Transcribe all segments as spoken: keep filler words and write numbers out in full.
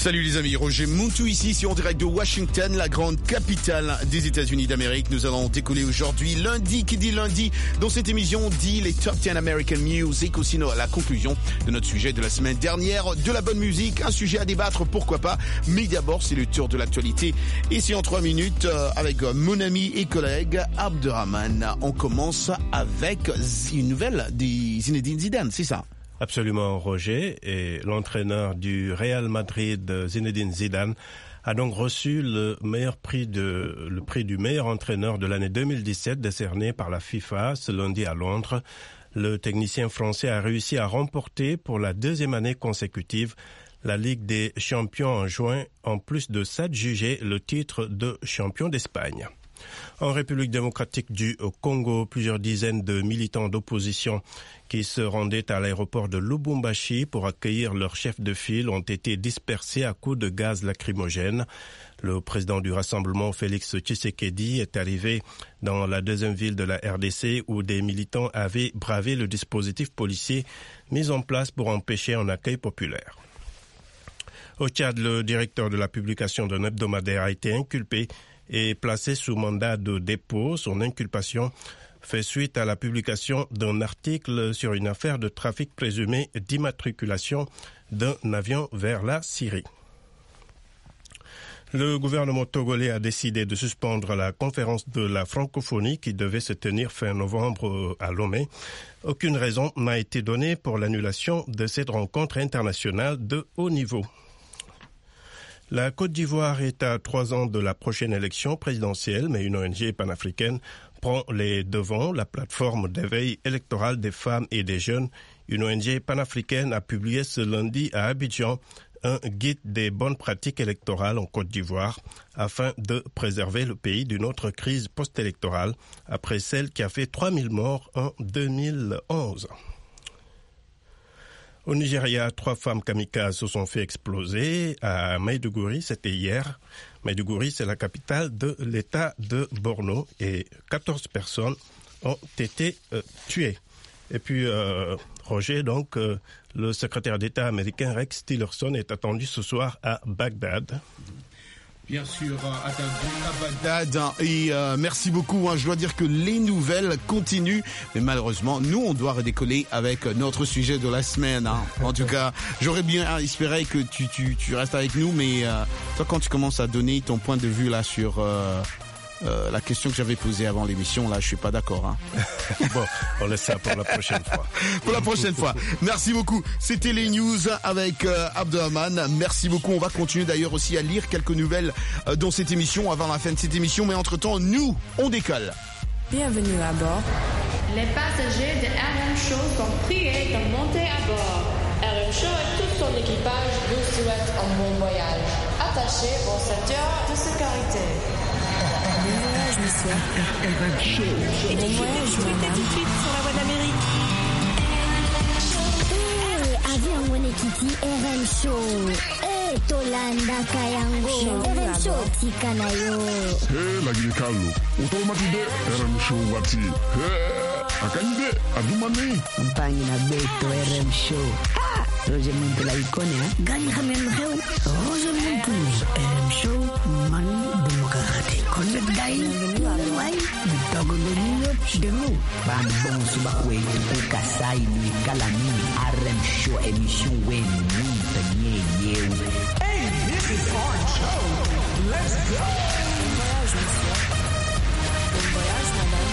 Salut les amis, Roger Moutou ici, ici en direct de Washington, la grande capitale des États-Unis d'Amérique. Nous allons décoller aujourd'hui, lundi, qui dit lundi, dans cette émission, on dit les Top dix American Music, aussi la conclusion de notre sujet de la semaine dernière, de la bonne musique, un sujet à débattre, pourquoi pas, mais d'abord c'est le tour de l'actualité. Et c'est en trois minutes, euh, avec mon ami et collègue Abderrahmane. On commence avec une nouvelle de Zinedine Zidane, c'est ça? Absolument, Roger. Et l'entraîneur du Real Madrid, Zinedine Zidane, a donc reçu le meilleur prix de, le prix du meilleur entraîneur de l'année deux mille dix-sept, décerné par la FIFA ce lundi à Londres. Le technicien français a réussi à remporter pour la deuxième année consécutive la Ligue des champions en juin, en plus de s'adjuger le titre de champion d'Espagne. En République démocratique du Congo, plusieurs dizaines de militants d'opposition qui se rendaient à l'aéroport de Lubumbashi pour accueillir leur chef de file ont été dispersés à coups de gaz lacrymogène. Le président du rassemblement, Félix Tshisekedi, est arrivé dans la deuxième ville de la R D C où des militants avaient bravé le dispositif policier mis en place pour empêcher un accueil populaire. Au Tchad, le directeur de la publication d'un hebdomadaire a été inculpé et placé sous mandat de dépôt. Son inculpation fait suite à la publication d'un article sur une affaire de trafic présumé d'immatriculation d'un avion vers la Syrie. Le gouvernement togolais a décidé de suspendre la conférence de la francophonie qui devait se tenir fin novembre à Lomé. Aucune raison n'a été donnée pour l'annulation de cette rencontre internationale de haut niveau. La Côte d'Ivoire est à trois ans de la prochaine élection présidentielle, mais une O N G panafricaine prend les devants. La plateforme d'éveil électoral des femmes et des jeunes, une O N G panafricaine, a publié ce lundi à Abidjan un guide des bonnes pratiques électorales en Côte d'Ivoire afin de préserver le pays d'une autre crise post-électorale après celle qui a fait trois mille morts en deux mille onze. Au Nigeria, trois femmes kamikazes se sont fait exploser à Maiduguri, c'était hier. Maiduguri, c'est la capitale de l'État de Borno et quatorze personnes ont été euh, tuées. Et puis, euh, Roger, donc, euh, le secrétaire d'État américain Rex Tillerson est attendu ce soir à Bagdad. Bien sûr, à Bagdad. Et euh, merci beaucoup. Hein. Je dois dire que les nouvelles continuent. Mais malheureusement, nous, on doit redécoller avec notre sujet de la semaine. Hein. En tout cas, j'aurais bien espéré que tu, tu, tu restes avec nous. Mais euh, toi, quand tu commences à donner ton point de vue là sur... Euh, Euh, la question que j'avais posée avant l'émission, là, je suis pas d'accord. Hein. Bon, on laisse ça pour la prochaine fois. Pour la prochaine fois. Merci beaucoup. C'était les news avec euh, Abderrahmane. Merci beaucoup. On va continuer d'ailleurs aussi à lire quelques nouvelles euh, dans cette émission avant la fin de cette émission. Mais entre-temps, nous, on décolle. Bienvenue à bord. Les passagers de R M Show sont priés de monter à bord. R M Show et tout son équipage vous souhaitent un bon voyage. Attachez vos ceintures de sécurité. Bon voyage, monsieur. R M Show. Bon voyage, madame. Tout de suite sur la voie d'Amérique. Eh, avion wene kiti R M Show. Eh, tolanda kayango. R M Show tika na yo. Eh, lagi kalu. Utomati de R M Show wati. Eh, akanyide adumani. Mpangi na beto R M Show. Ah, Roger Moutou la icône, hein. Gani khamen xew. Roger Moutou. R M Show man démocratique. Konnet gay. Way. Bitogo de niño de nous. Bam bon suba kwe ku kasai ni kalami R M Show émission wen ni tanye yeu. Hey, this is our show. Let's go. Bon voyage, monsieur. Bon voyage, madame.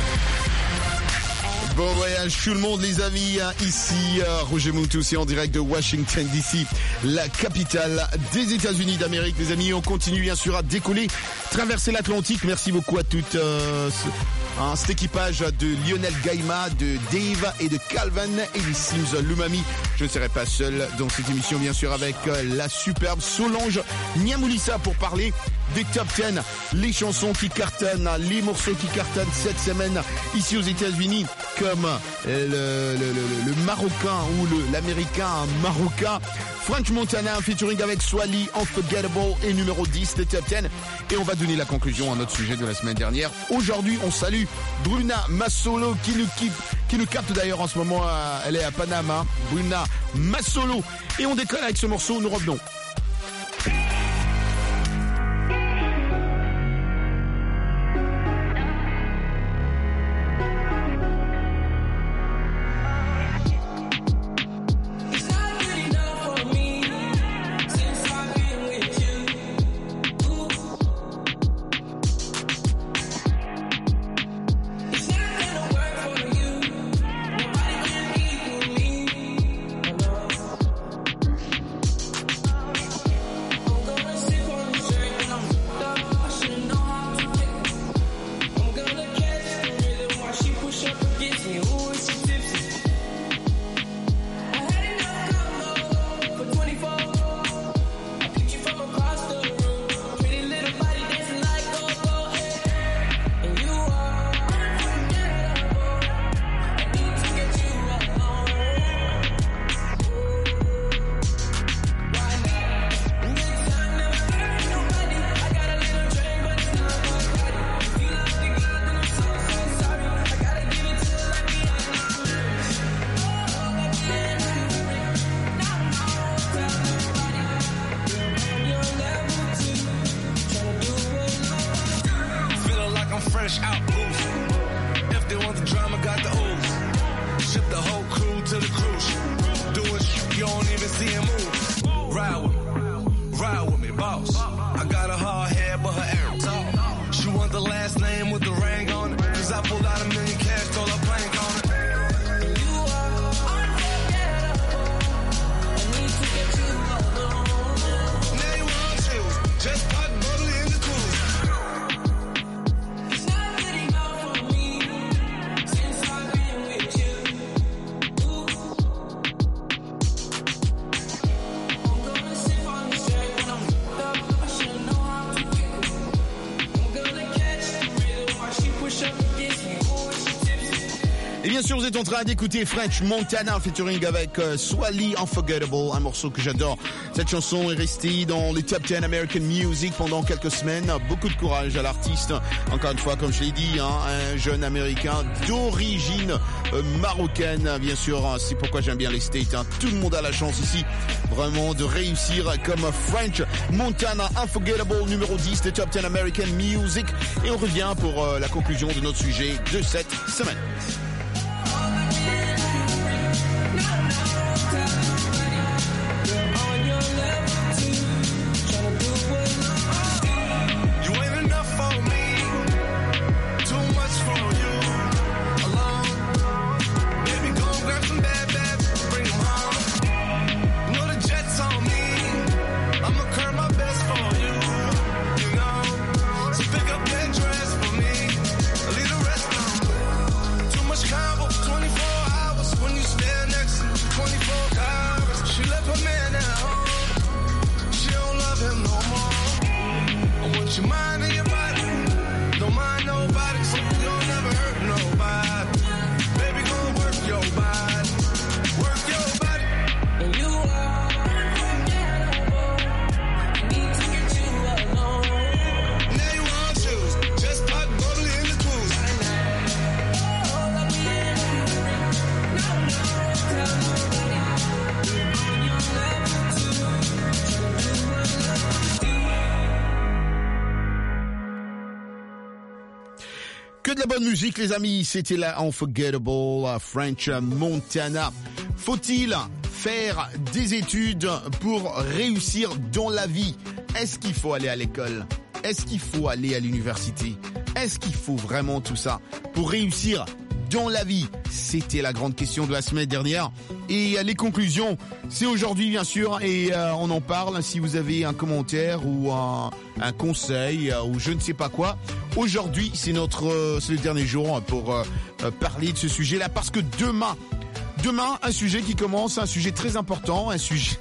Bon voyage tout le monde les amis, ici euh, Roger Moutou, c'est en direct de Washington D C, la capitale des États-Unis d'Amérique. Les amis, on continue bien sûr à décoller, traverser l'Atlantique. Merci beaucoup à toute euh, ce, hein, cet équipage de Lionel Gaïma, de Dave et de Calvin et les Sims Lumami. Je ne serai pas seul dans cette émission bien sûr avec euh, la superbe Solange Niamoulissa pour parler des top dix, les chansons qui cartonnent, les morceaux qui cartonnent cette semaine ici aux États-Unis, comme le, le, le, le Marocain ou le, l'Américain marocain. French Montana featuring avec Swally, Unforgettable et numéro dix des top dix. Et on va donner la conclusion à notre sujet de la semaine dernière. Aujourd'hui, on salue Bruna Massolo qui nous, qui, qui nous capte d'ailleurs en ce moment. À, elle est à Panama. Bruna Massolo. Et on décolle avec ce morceau, nous revenons. I'm fresh out boost. If they want the drama, got the ooze. Ship the whole crew to the cruise. Doing shit you don't even see him move. Ride with me, ride with me, boss. I got a hard head, but her air tall. She want the last name with the ring on it. Cause I pulled out a million cash, stole her plank on it. Just pop bubbly in the cool. It's not good enough for me since I've been with you. I'm gonna sip on this drink when I'm hooked up. I should know how to kick it. I'm gonna catch the rhythm while she push up against me. Oh, she tipsy. Et bien sûr, vous êtes en train d'écouter French Montana featuring avec euh, Swally Unforgettable, un morceau que j'adore. Cette chanson est restée dans les top dix American Music pendant quelques semaines. Beaucoup de courage à l'artiste. Encore une fois, comme je l'ai dit, hein, un jeune américain d'origine euh, marocaine. Bien sûr, hein, c'est pourquoi j'aime bien les States. Hein. Tout le monde a la chance ici, vraiment, de réussir comme French Montana Unforgettable, numéro dix des top dix American Music. Et on revient pour euh, la conclusion de notre sujet de cette semaine. Que de la bonne musique, les amis. C'était la Unforgettable French Montana. Faut-il faire des études pour réussir dans la vie? Est-ce qu'il faut aller à l'école? Est-ce qu'il faut aller à l'université? Est-ce qu'il faut vraiment tout ça pour réussir dans la vie? C'était la grande question de la semaine dernière. Et les conclusions, c'est aujourd'hui bien sûr, et euh, on en parle. Si vous avez un commentaire ou un, un conseil euh, ou je ne sais pas quoi, aujourd'hui c'est notre, euh, c'est le dernier jour pour euh, parler de ce sujet-là, parce que demain, demain un sujet qui commence, un sujet très important, un sujet.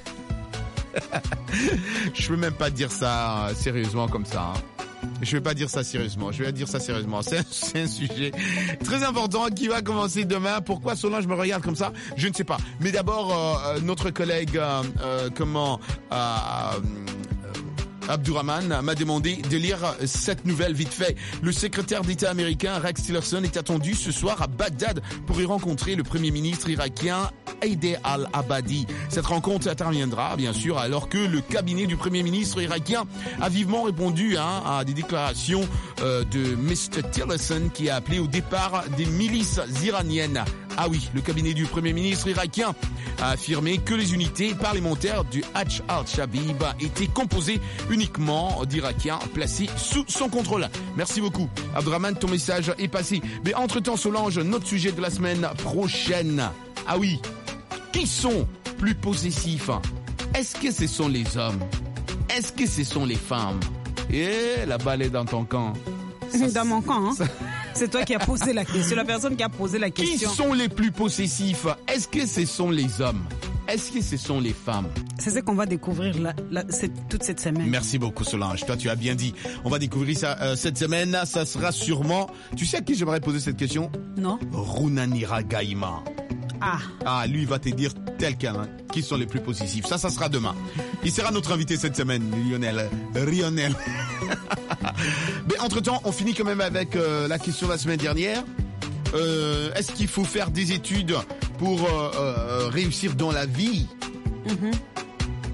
Je peux même pas dire ça euh, sérieusement comme ça. Hein. Je vais pas dire ça sérieusement, je vais dire ça sérieusement. C'est un, c'est un sujet très important qui va commencer demain. Pourquoi Solange me regarde comme ça? Je ne sais pas. Mais d'abord, euh, notre collègue, euh, euh, comment... Euh, Abdurrahman m'a demandé de lire cette nouvelle vite fait. Le secrétaire d'État américain Rex Tillerson est attendu ce soir à Bagdad pour y rencontrer le premier ministre irakien Haider al-Abadi. Cette rencontre interviendra bien sûr alors que le cabinet du premier ministre irakien a vivement répondu hein, à des déclarations euh, de mister Tillerson qui a appelé au départ des milices iraniennes. Ah oui, le cabinet du Premier ministre irakien a affirmé que les unités parlementaires du Hajj al-Shabib étaient composées uniquement d'Irakiens placés sous son contrôle. Merci beaucoup. Abdraman, ton message est passé. Mais entre-temps, Solange, notre sujet de la semaine prochaine. Ah oui, qui sont plus possessifs? Est-ce que ce sont les hommes? Est-ce que ce sont les femmes? Eh, la balle est dans ton camp. Ça, dans mon camp, hein? Ça... C'est toi qui as posé la question, la personne qui a posé la question. Qui sont les plus possessifs? Est-ce que ce sont les hommes? Est-ce que ce sont les femmes? C'est ce qu'on va découvrir la, la, cette, toute cette semaine. Merci beaucoup Solange, toi tu as bien dit. On va découvrir ça euh, cette semaine, ça sera sûrement... Tu sais à qui j'aimerais poser cette question? Non. Runanira Gaïma. Ah. Ah, lui il va te dire tel quel, hein, qui sont les plus possessifs. Ça, ça sera demain. Il sera notre invité cette semaine, Lionel. Lionel. Mais entre-temps, on finit quand même avec euh, la question de la semaine dernière. Euh, est-ce qu'il faut faire des études pour euh, euh, réussir dans la vie? Mm-hmm.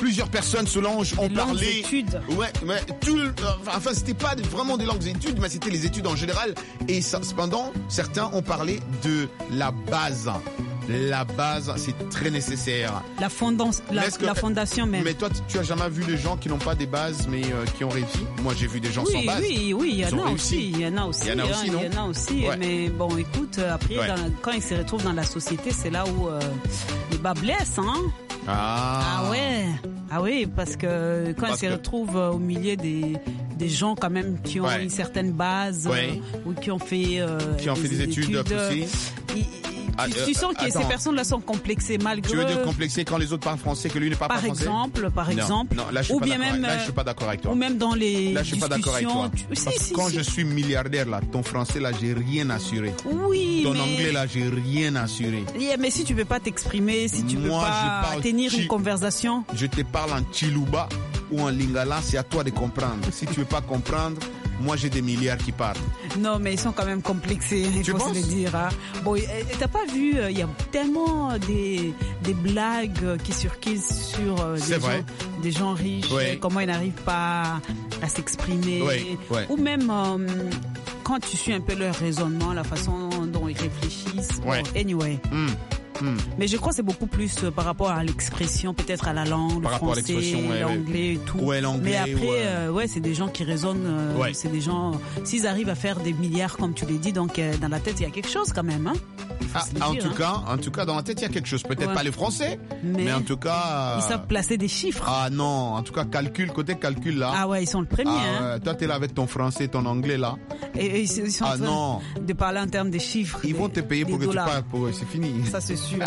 plusieurs personnes, Solange, ont Des longues parlé. études. Ouais, mais tout, le- enfin, c'était pas vraiment des longues études, mais c'était les études en général. Et ça, cependant, certains ont parlé de la base. La base, c'est très nécessaire. La, fondance, la, Mais est-ce que- la fondation même. Mais toi, tu- tu as jamais vu des gens qui n'ont pas des bases, mais euh, qui ont réussi? Moi, j'ai vu des gens sans Oui, base. oui, oui, il y Ils en ont a réussi. aussi, il y en a aussi, Il y en a hein, aussi, non? il y en a aussi. Ouais. Mais bon, écoute, après, Ouais. dans- quand ils se retrouvent dans la société, c'est là où euh, les bas blessent, hein. Ah. Ah ouais, ah oui, parce que quand Parce ils se que- retrouvent euh, au milieu des des gens quand même qui ont Ouais. une certaine base Ouais. euh, ou qui ont fait euh, Qui ont fait des études poussées. ils- ils- Ah, tu, euh, tu sens que attends. ces personnes-là sont complexées malgré. Tu veux dire complexé quand les autres parlent français, que lui n'est pas par français? exemple, par Non, exemple, non, là, je suis ou pas bien d'accord même, avec- là, je suis pas d'accord avec toi. ou même dans les Là, je suis pas d'accord avec discussions. toi. tu- si, Parce que si, quand si. je suis milliardaire, là, ton français, là, j'ai rien assuré. Oui, Ton mais... anglais, là, j'ai rien assuré. Yeah, mais si tu peux pas t'exprimer, si tu peux Moi, je pas parle tenir chi- une conversation, Je te parle en Chiluba ou en Lingala, c'est à toi de comprendre. Si tu veux pas comprendre, moi, j'ai des milliards qui parlent. non, mais ils sont quand même complexés, il Tu faut penses? se le dire. Hein. Bon, et- et t'as pas vu, euh, il y a tellement des, des blagues euh, qui circulent sur euh, des, C'est vrai. gens, des gens riches, Oui. euh, comment ils n'arrivent pas à s'exprimer. Oui, oui. Ou même euh, quand tu suis un peu leur raisonnement, la façon dont ils réfléchissent. Bon, Ouais. anyway. Hum, hum. Mais je crois que c'est beaucoup plus euh, par rapport à l'expression, peut-être à la langue, Par le rapport à français, l'expression, ouais, ouais. l'anglais et tout. Ouais, l'anglais, Mais après, ouais. euh, ouais, c'est des gens qui raisonnent. euh, Ouais. C'est des gens. S'ils arrivent à faire des milliards, comme tu l'as dit, donc euh, dans la tête il y a quelque chose quand même. Hein. Faut Ah, se le en dire, tout hein. cas, en tout cas, dans la tête, il y a quelque chose. Peut-être Ouais. pas les Français, mais, Mais en tout cas. Ils euh, savent placer des chiffres. Ah non, en tout cas, calcul, côté calcul là. Ah ouais, ils sont le premier. Ah hein. ouais, toi, t'es là avec ton français, ton anglais là. Et, et ils, ils sont Ah en train non. de parler en termes de chiffres. Ils des- vont te payer des pour que dollars. tu parles. Pour... C'est fini. Ça c'est sûr.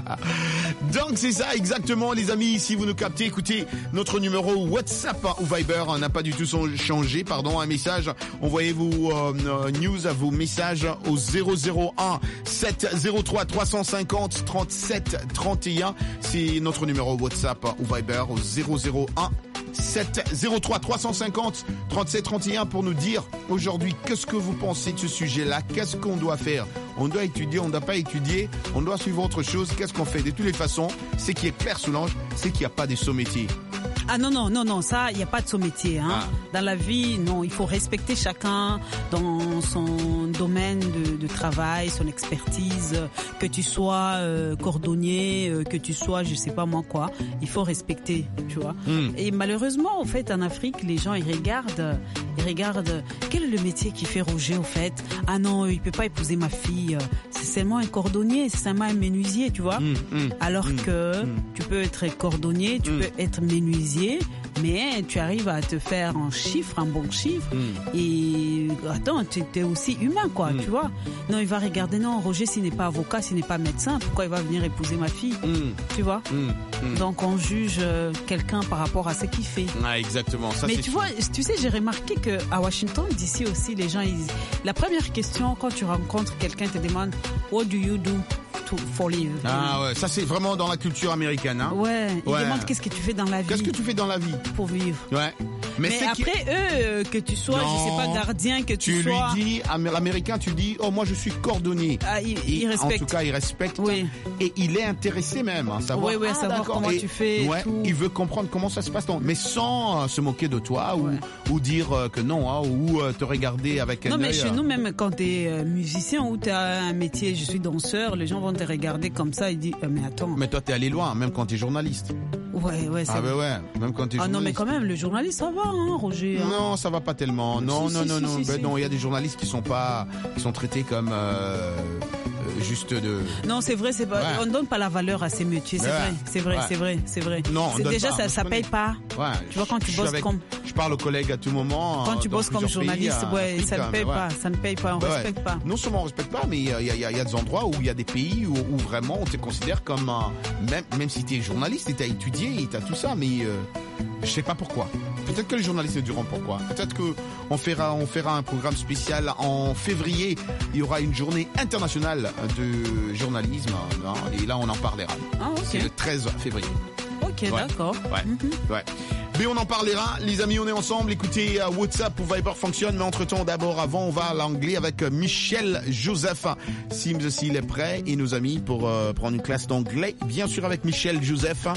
Donc c'est ça exactement les amis, si vous nous captez, écoutez notre numéro WhatsApp ou Viber n'a pas du tout son- changé, pardon, un message, envoyez vos euh, news, vos messages au zéro zéro un sept zéro trois trois cent cinquante trente-sept trente et un, c'est notre numéro WhatsApp ou Viber au zéro zéro un sept zéro trois trois cent cinquante trente-sept trente et un pour nous dire aujourd'hui qu'est-ce que vous pensez de ce sujet-là, qu'est-ce qu'on doit faire. On doit étudier, on ne doit pas étudier, on doit suivre autre chose, qu'est-ce qu'on fait. De toutes les façons, ce qui est clair, Solange, c'est qu'il n'y a pas des sauts-métiers. Ah non, non, non, non, ça, il n'y a pas de sous-métier. Hein. Ah. Dans la vie, non, il faut respecter chacun dans son domaine de, de travail, son expertise, que tu sois euh, cordonnier, euh, que tu sois, je sais pas moi quoi, il faut respecter, tu vois. Mm. Et malheureusement, au fait, en Afrique, les gens, ils regardent, ils regardent, quel est le métier qui fait Roger, au fait? Ah non, il peut pas épouser ma fille, c'est seulement un cordonnier, c'est seulement un menuisier, tu vois. Mm, mm, Alors mm, que mm. tu peux être cordonnier, tu Mm. peux être menuisier, mais tu arrives à te faire un chiffre, un bon chiffre. Mm. Et attends, tu es aussi humain, quoi, Mm. tu vois. Non, il va regarder, non, Roger, s'il n'est pas avocat, s'il n'est pas médecin, pourquoi il va venir épouser ma fille, Mm, tu vois. mm, mm. Donc on juge euh, quelqu'un par rapport à ce qu'il fait. Ah, exactement, ça Mais c'est tu sûr. vois, tu sais, j'ai remarqué que à Washington, d'ici aussi, les gens, ils... la première question quand tu rencontres quelqu'un, te demande What do you do to, for live? Ah ouais, ça c'est vraiment dans la culture américaine. Hein. Ouais, ils Ouais. demandent qu'est-ce que tu fais dans la vie Qu'est-ce que tu fais dans la vie? pour vivre. Ouais. Mais, c'est qui- après, eux, euh, que tu sois, je sais pas, Non. gardien, que tu, tu lui sois... dis, à l'américain, tu dis, oh moi je suis cordonnier. Ah, il, Et il En respecte. tout cas, il respecte. Oui. Et il est intéressé même à savoir, Oui, oui, ah, savoir d'accord. comment Et- tu fais et Ouais, tout. il veut comprendre comment ça se passe. dans- Mais sans euh, se moquer de toi ou, Ouais. ou dire euh, que non, hein, ou euh, te regarder avec un Non, mais œil, chez euh, nous, même quand tu es musicien ou tu as un métier, je suis danseur, les gens vont te regarder comme ça et disent, mais attends. Mais toi, t'es allé loin, même quand t'es journaliste. Ouais, ouais, c'est Ah ben ouais, même quand t'es Ah non, mais journaliste. quand même, le journaliste, ça va, hein, Roger. hein. Non, ça va pas tellement. Non, Si, non, si, non, si, non. si, Ben si. non, il y a des journalistes qui sont pas, qui sont traités comme euh, euh, juste de. Non, c'est vrai, c'est pas, Ouais. on donne pas la valeur à ces métiers, c'est Ouais. vrai, c'est vrai, Ouais. c'est vrai, c'est vrai. Non, on C'est donne déjà, pas, ça, on ça se paye connaît. pas. Ouais. Tu vois, quand tu je suis bosses avec- comme- Je parle aux collègues à tout moment. Quand euh, tu dans bosses comme plusieurs pays, journaliste, à ouais, Afrique, ça ne hein, paye ouais. pas, ça ne paye pas, on Ouais, ouais. respecte pas. Non seulement on respecte pas, mais il y a, il y, a, il y a des endroits où il y a des pays où, où vraiment on te considère comme un, même, même si tu es journaliste et tu as étudié et tu as tout ça, mais euh, je sais pas pourquoi. Peut-être que les journalistes diront pourquoi. Peut-être que on fera, on fera un programme spécial en février. Il y aura une journée internationale de journalisme, hein, et là on en parlera. Ah, ok. C'est le treize février. Ok, Ouais. d'accord. Ouais. Mhm. Ouais. Mais on en parlera, les amis, on est ensemble. Écoutez, euh, WhatsApp ou Viber fonctionne, mais entre-temps, d'abord, avant, on va à l'anglais avec euh, Michel Joseph. Sims s'il est prêt, et nos amis pour euh, prendre une classe d'anglais, bien sûr avec Michel Joseph.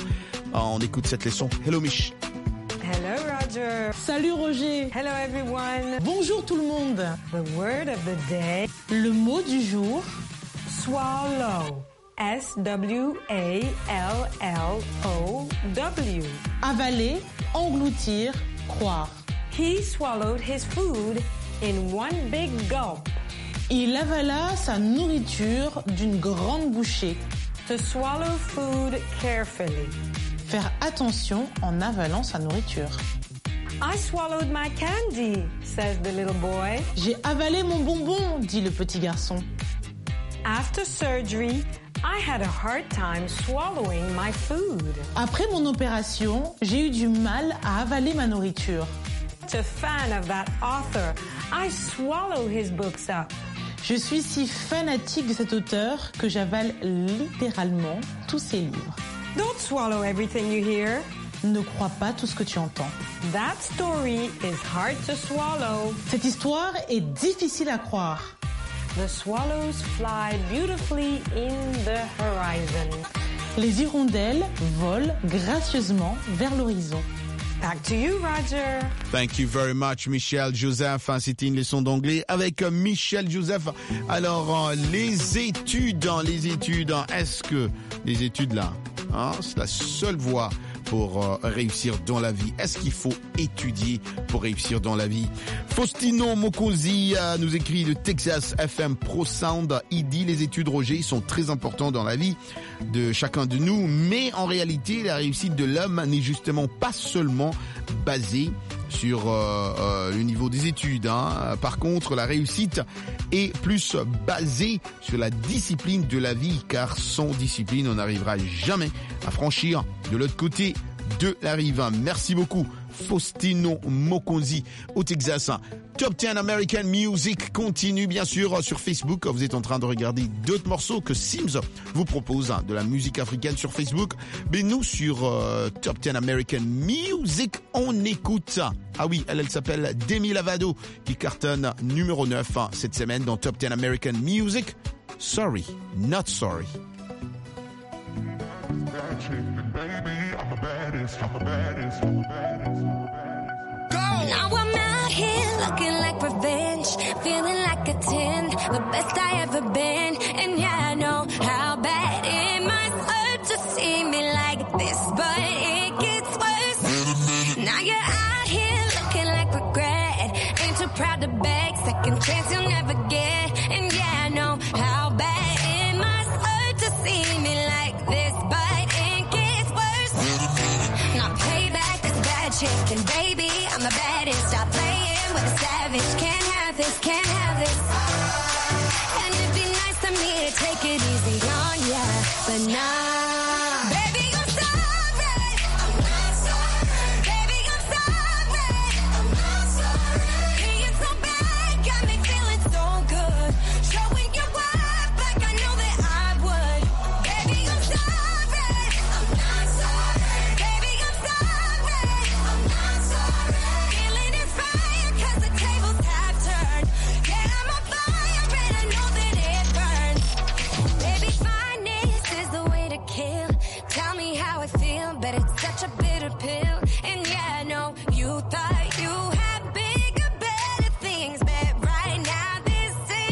On écoute cette leçon. Hello Mich. Hello Roger. Salut Roger. Hello everyone. Bonjour tout le monde. The word of the day. Le mot du jour. Swallow. S W A L L O W. Avaler, engloutir, croire. He swallowed his food in one big gulp. Il avala sa nourriture d'une grande bouchée. To swallow food carefully. Faire attention en avalant sa nourriture. I swallowed my candy, says the little boy. J'ai avalé mon bonbon, dit le petit garçon. After surgery, I had a hard time swallowing my food. Après mon opération, j'ai eu du mal à avaler ma nourriture. To fan of that author, I swallow his books up. Je suis si fanatique de cet auteur que j'avale littéralement tous ses livres. Don't swallow everything you hear. Ne crois pas tout ce que tu entends. That story is hard to swallow. Cette histoire est difficile à croire. The swallows fly beautifully in the horizon. Les hirondelles volent gracieusement vers l'horizon. Back to you, Roger. Thank you very much, Michel Joseph. C'était une leçon d'anglais avec Michel Joseph. Alors, les études, les études, est-ce que les études là, hein, c'est la seule voie pour euh, réussir dans la vie? Est-ce qu'il faut étudier pour réussir dans la vie? Faustino Mokosi euh, nous écrit de Texas F M Pro Sound. Il dit les études, Roger, sont très importantes dans la vie de chacun de nous, mais en réalité, la réussite de l'homme n'est justement pas seulement basée sur euh, euh, le niveau des études. Hein. Par contre, la réussite est plus basée sur la discipline de la vie, car sans discipline, on n'arrivera jamais à franchir de l'autre côté de la rive. Merci beaucoup, Faustino Mokonzi au Texas. Top dix American Music continue bien sûr sur Facebook. Vous êtes en train de regarder d'autres morceaux que Sims vous propose, de la musique africaine sur Facebook. Mais nous sur euh, Top dix American Music, on écoute. Ah oui, elle, elle s'appelle Demi Lovato qui cartonne numéro neuf cette semaine dans Top dix American Music. Sorry, not sorry. Now I'm out here looking like revenge, feeling like a ten, the best I ever been. And yeah, I know how bad it must hurt to see me like this, but it gets worse. Now you're out here looking like regret, ain't too proud to beg, second chance you'll never get. And yeah, I know how bad it must hurt to see me like this, but it gets worse. Now payback is bad chicken, baby, I'm the baddest. Stop playing with a savage. Can't have this, can't have this. And it'd be nice of me to take it easy on ya, but nah. Baby, I'm sorry. I'm not sorry. Baby, I'm sorry. I'm not sorry. Being so bad got me feeling so good. Showing your worth like I know that I would. Baby, I'm sorry. I'm not sorry. Baby, I'm sorry. I'm not sorry. Feeling it fire 'cause the tables have turned. Yeah, I'm on fire and I know that it burns. Baby, fineness is the way to kill. Tell me how I feel, but it's such a bitter pill. And yeah, I know you thought you had bigger, better things, but right now this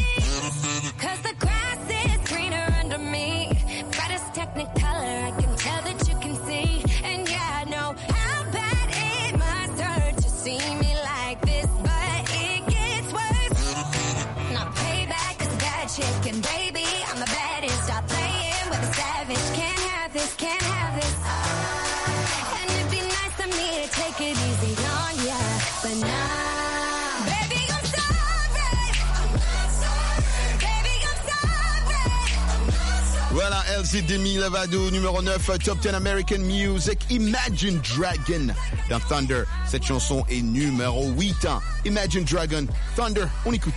is 'cause the grass is greener under me. Brightest technicolor, I can tell that you can see. And yeah, I know how bad it must hurt to see me like this, but it gets worse. Now payback is bad chicken, baby, I'm the baddest. Stop playing with a savage. Can't have this, can't have this. And it'd be nice of me to take it easy on ya, but nah. Baby, I'm sorry. I'm not sorry. Baby, I'm sorry. I'm not sorry. Voilà, elle c'est Demi Lovato, numéro neuf, Top dix American Music, Imagine Dragon dans Thunder. Cette chanson est numéro huit. Imagine Dragon, Thunder, on écoute.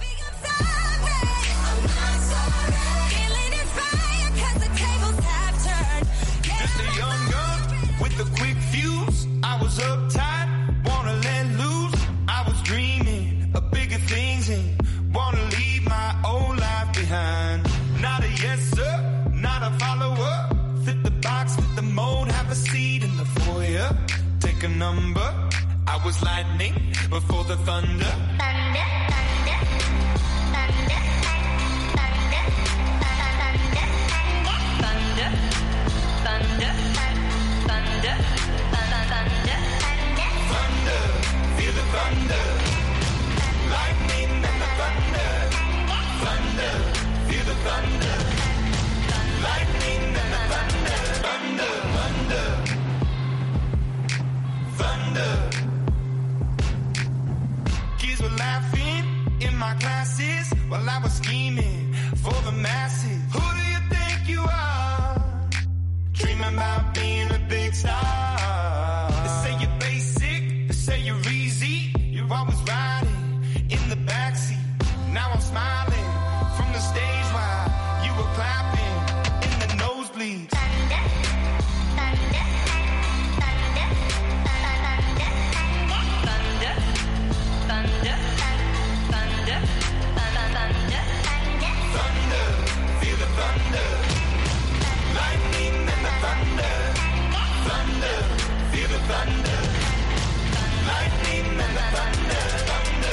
Feeling it fire 'cause the tables have turned. Just a young gun with a quick fuse. I was uptight, wanna let loose. I was dreaming of bigger things and wanna leave my old life behind. Not a yes sir, not a follower. Fit the box, fit the remote, have a seat in the foyer. Take a number. I was lightning before the thunder. Thunder, thunder, thunder, thunder, thunder, thunder, thunder, thunder, thunder, thunder, feel the thunder, lightning and the thunder, thunder, feel the thunder, lightning and the thunder, thunder, thunder, thunder. Kids were laughing in my classes while I was scheming for the masses. Who do you think you are? Dreaming about being a big star. They say you're basic, they say you're easy. You're always riding in the backseat. Now I'm smiling from the stage while you were clapping in the nosebleeds. Thunder, thunder, thunder, thunder, thunder, thunder, thunder, thunder, thunder, feel the thunder, lightning and the thunder, thunder, feel the thunder, lightning and the thunder, thunder.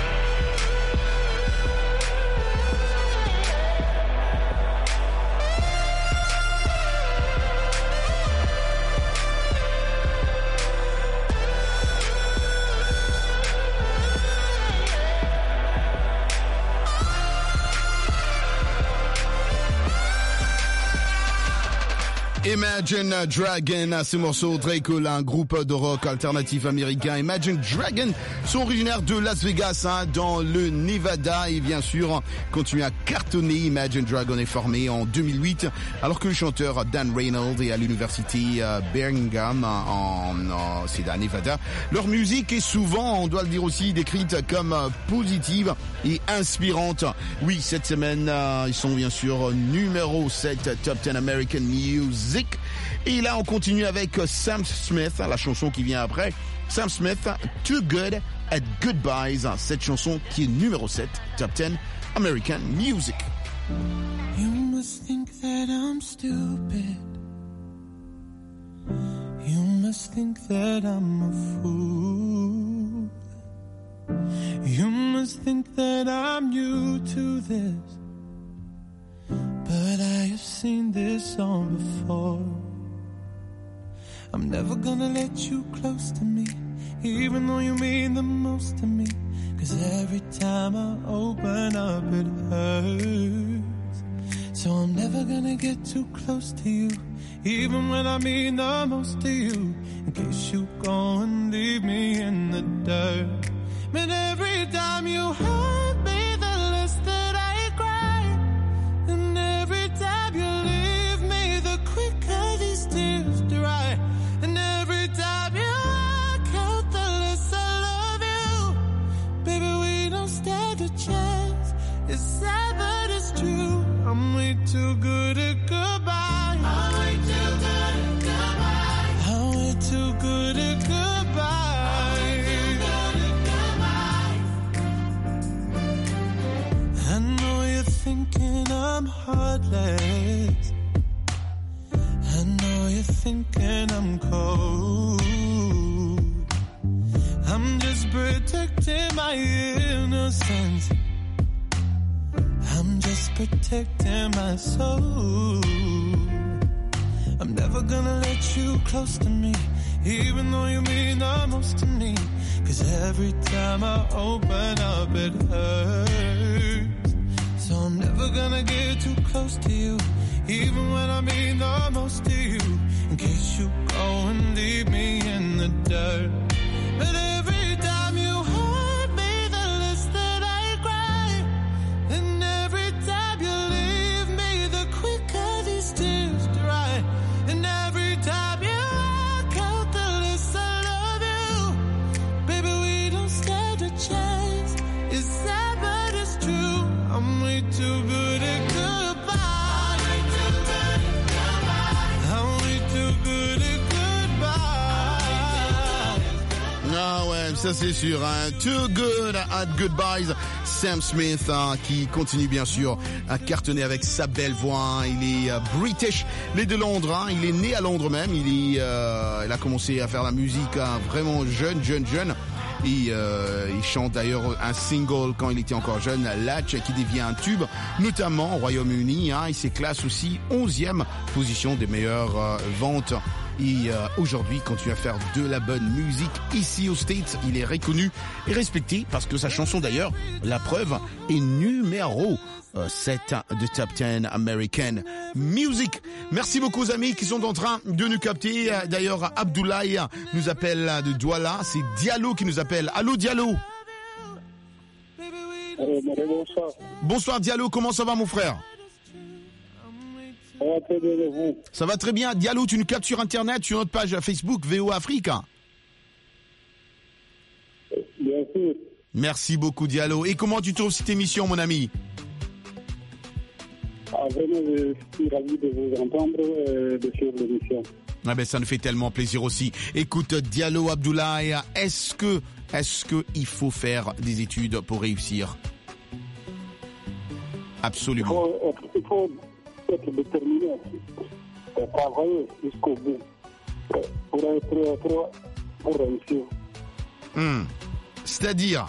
Imagine Dragon, ce morceau très cool, un groupe de rock alternatif américain. Imagine Dragon sont originaires de Las Vegas, hein, dans le Nevada, et bien sûr continue à cartonner. Imagine Dragon est formé en deux mille huit, alors que le chanteur Dan Reynolds est à l'université Birmingham en, en c'est à Nevada. Leur musique est souvent, on doit le dire aussi, décrite comme positive et inspirante. Oui, cette semaine, ils sont bien sûr numéro sept Top dix American Music. Et là, on continue avec Sam Smith, la chanson qui vient après. Sam Smith, Too Good at Goodbyes, cette chanson qui est numéro sept, Top dix American Music. You must think that I'm stupid. You must think that I'm a fool. You must think that I'm new to this. But I have seen this song before. I'm never gonna let you close to me, even though you mean the most to me. Cause every time I open up it hurts. So I'm never gonna get too close to you, even when I mean the most to you. In case you go and leave me in the dirt. But every time you hurt me, the less that I cry. And every time you leave me, the quicker these tears dry. And every time you walk out, the less I love you. Baby, we don't stand a chance. It's sad, but it's true. I'm way too good at goodbye. I'm way too good at goodbye. I'm way too good at goodbye. I know you're thinking I'm heartless. I know you're thinking I'm cold. I'm just protecting my innocence. I'm just protecting my soul. I'm never gonna let you close to me, even though you mean the most to me. Cause every time I open up it hurts. So I'm never gonna get too close to you, even when I mean the most to you. In case you go and leave me in the dirt. But every time you hurt me, the less that I cry. And every time you leave me, the quicker these tears dry. And every time you walk out, the less I love you. Baby, we don't stand a chance. It's sad, but it's true. I'm way too good at goodbye. I'm way too good at goodbye. Ah ouais, ça c'est sûr, hein. Too Good at Goodbyes. Sam Smith hein, qui continue bien sûr à cartonner avec sa belle voix. Hein. Il est euh, British, il est de Londres. Hein. Il est né à Londres même. Il, est, euh, il a commencé à faire la musique hein, vraiment jeune, jeune, jeune. Et euh, il chante d'ailleurs un single quand il était encore jeune, Latch, qui devient un tube, notamment au Royaume-Uni. Hein, il se classe aussi onzième position des meilleures euh, ventes. Et euh, aujourd'hui, continue à faire de la bonne musique ici aux States. Il est reconnu et respecté parce que sa chanson d'ailleurs, la preuve, est numéro sept de Top dix American Music. Merci beaucoup aux amis qui sont en train de nous capter. D'ailleurs, Abdoulaye nous appelle de Douala. C'est Diallo qui nous appelle. Allô Diallo. Euh, bonsoir. Bonsoir Diallo, comment ça va mon frère? Ça va très bien et vous? Ça va très bien. Diallo, tu nous captes sur Internet, sur notre page Facebook V O Afrique. Bien sûr. Merci beaucoup Diallo. Et comment tu trouves cette émission mon ami? Ah, vraiment, je suis ravi de vous entendre euh, de sur l'émission. Ah ben, ça nous fait tellement plaisir aussi. Écoute, Diallo Abdoulaye, est-ce que, est-ce que il faut faire des études pour réussir? Absolument. Il faut être, il faut être déterminé et travailler jusqu'au bout pour, être, pour, pour réussir. Mmh. C'est-à-dire?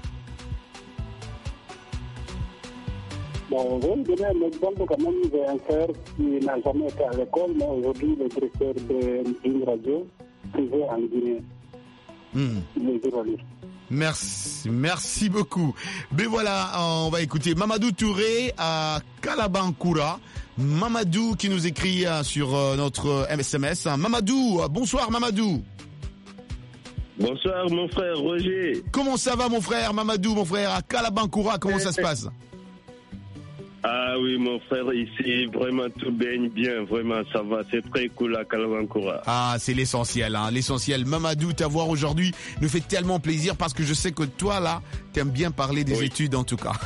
Bon, je vais vous donner un exemple quand même d'un frère qui n'a jamais été à l'école, mais aujourd'hui le directeur d'une radio privée en Guinée. Mmh. Il est journaliste. Merci, merci beaucoup. Ben voilà, on va écouter Mamadou Touré à Kalabankoura. Mamadou qui nous écrit sur notre S M S. Mamadou, bonsoir Mamadou. Bonsoir mon frère Roger. Comment ça va mon frère Mamadou, mon frère, à Kalabankoura, comment ça se passe? Ah oui, mon frère, ici, vraiment, tout baigne bien, vraiment, ça va, c'est très cool à Kalabankoura. Ah, c'est l'essentiel, hein, l'essentiel. Mamadou, t'avoir aujourd'hui nous fait tellement plaisir parce que je sais que toi, là, t'aimes bien parler des oui. études, en tout cas.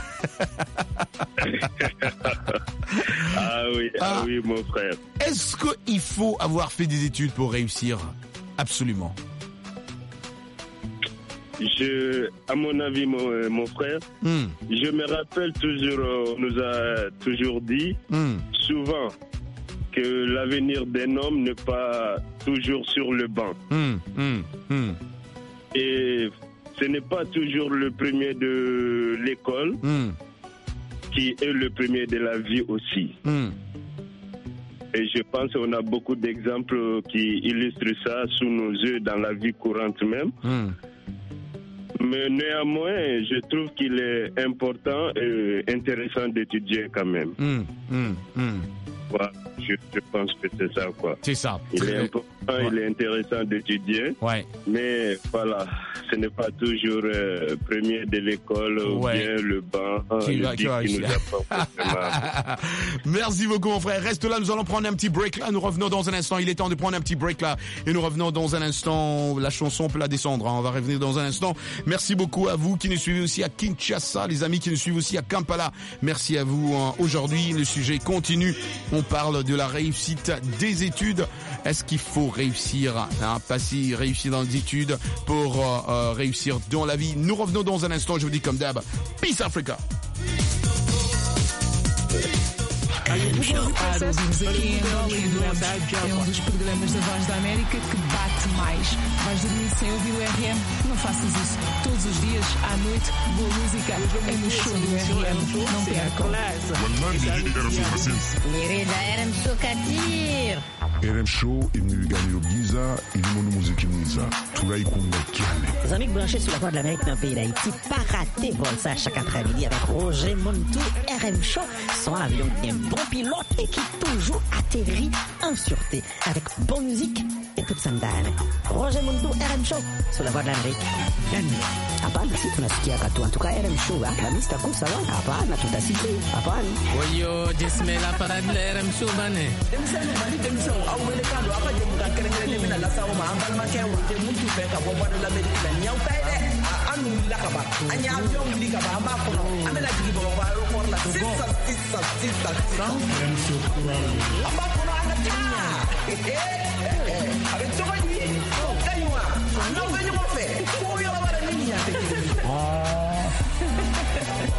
ah oui, ah, ah oui, mon frère. Est-ce qu'il faut avoir fait des études pour réussir? Absolument. Je, à mon avis, mon, mon frère, mm. je me rappelle toujours, on nous a toujours dit, mm. souvent, que l'avenir d'un homme n'est pas toujours sur le banc. Mm. Mm. Mm. Et ce n'est pas toujours le premier de l'école mm. qui est le premier de la vie aussi. Mm. Et je pense qu'on a beaucoup d'exemples qui illustrent ça sous nos yeux dans la vie courante même. Mm. Mais néanmoins, je trouve qu'il est important et intéressant d'étudier quand même. Mmh, mmh, mmh. Voilà, je, je pense que c'est ça, quoi. C'est ça. Il est important, ouais. il est intéressant d'étudier. Ouais. Mais voilà, ce n'est pas toujours euh, premier de l'école ou ouais. bien le banc. Qui le va, qui va, qui nous apporte Merci beaucoup, mon frère. Reste là, nous allons prendre un petit break là. Nous revenons dans un instant. Il est temps de prendre un petit break là. Et nous revenons dans un instant. La chanson, on peut la descendre. Hein. On va revenir dans un instant. Merci beaucoup à vous qui nous suivez aussi à Kinshasa, les amis qui nous suivent aussi à Kampala. Merci à vous. Hein. Aujourd'hui, le sujet continue. On parle de la réussite des études. Est-ce qu'il faut réussir, hein, passer, réussir dans les études pour euh, réussir dans la vie? Nous revenons dans un instant. Je vous dis comme d'hab, Peace Africa. Para ouvirmos aqui em Angola, é um dos programas da Voz da América que bate mais. Vais dormir sem ouvir o R M? Não faças isso. Todos os dias, à noite, boa música é no show do R M. Não percam. Mirida R M Show Katir. R M Show imnigani Giza ilimono muziki mwiza tulaikunga kiale. Les amis branchés sur la Voix de l'Amérique dans le pays d'Haïti, pas rater vol ça chaque après-midi avec Roger Montou. R M Show, son avion bien bon pilote et qui toujours atterrit en sûreté avec bonne musique et toute sa ndani. Roger Montou, R M Show sur la Voix de l'Amérique. Hapana, si tunasikia katu. En tout cas, R M Show, la mista kusa wa. Hapana, tutasikia. Hapana. Oyo, jismela para de R M Show bane. Demisano bali demisano awele kando apa je muka kere kere mina la sawo ma ambal ma ke wote muntu be ka bo bana la America la nyaw tay de anu la ka ba anya avion li ka ba amba ko no amela jigi bo ba ro por la sisa sisa sisa R M Show amba ko no ana tinya eh eh avec to ba ni kaywa no be ni mo fe ko yo ba la niña te ah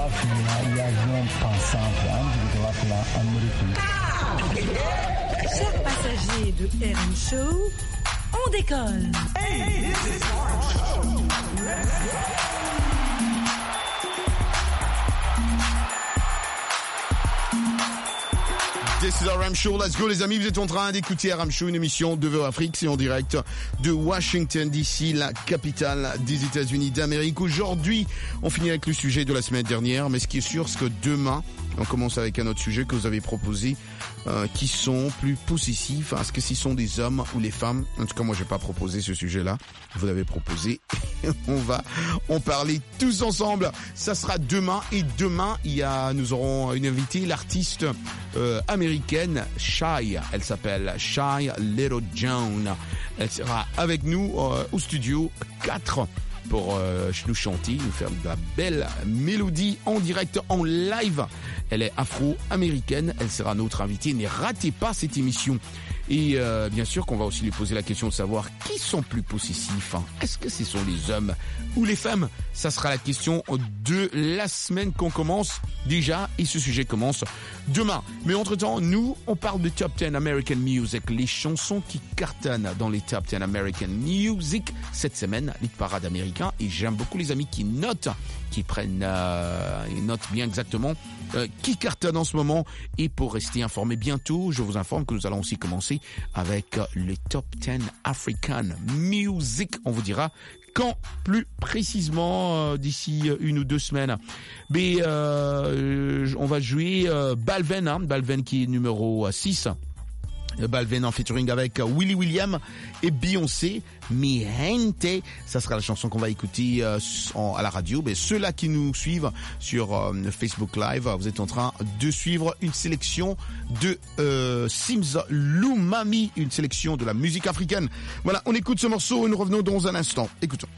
Chers passagers de R M Show, on décolle. Hey, this is R M Show. This is R M Show, let's go les amis, vous êtes en train d'écouter R M Show, une émission de V O Afrique, c'est en direct de Washington D C, la capitale des États-Unis d'Amérique. Aujourd'hui, on finit avec le sujet de la semaine dernière, mais ce qui est sûr, c'est que demain, on commence avec un autre sujet que vous avez proposé, euh, qui sont plus possessifs. Est-ce que ce sont des hommes ou les femmes? En tout cas, moi, j'ai pas proposé ce sujet-là. Vous l'avez proposé. On va en parler tous ensemble. Ça sera demain. Et demain, il y a, nous aurons une invitée, l'artiste euh, américaine Shy. Elle s'appelle Shy Little Joan. Elle sera avec nous euh, au studio quatre pour euh, nous chanter, nous faire de la belle mélodie en direct, en live. Elle est afro-américaine, elle sera notre invitée. Ne ratez pas cette émission. Et euh, bien sûr qu'on va aussi lui poser la question de savoir qui sont plus possessifs. Hein. Est-ce que ce sont les hommes ou les femmes? Ça sera la question de la semaine qu'on commence déjà. Et ce sujet commence demain. Mais entre-temps, nous, on parle de Top dix American Music. Les chansons qui cartonnent dans les Top dix American Music cette semaine, les parades américains. Et j'aime beaucoup les amis qui notent, qui prennent, euh, ils notent bien exactement euh, qui cartonne en ce moment. Et pour rester informé bientôt, je vous informe que nous allons aussi commencer avec le Top dix African Music. On vous dira quand plus précisément euh, d'ici une ou deux semaines. Mais euh, on va jouer euh, Balvin, hein, Balvin qui est numéro six. Balvin en featuring avec Willie William et Beyoncé, Mi Gente. Ça sera la chanson qu'on va écouter euh, en, à la radio. Mais ceux-là qui nous suivent sur euh, Facebook Live, vous êtes en train de suivre une sélection de euh, Sims Lumami, une sélection de la musique africaine. Voilà, on écoute ce morceau et nous revenons dans un instant. Écoutons.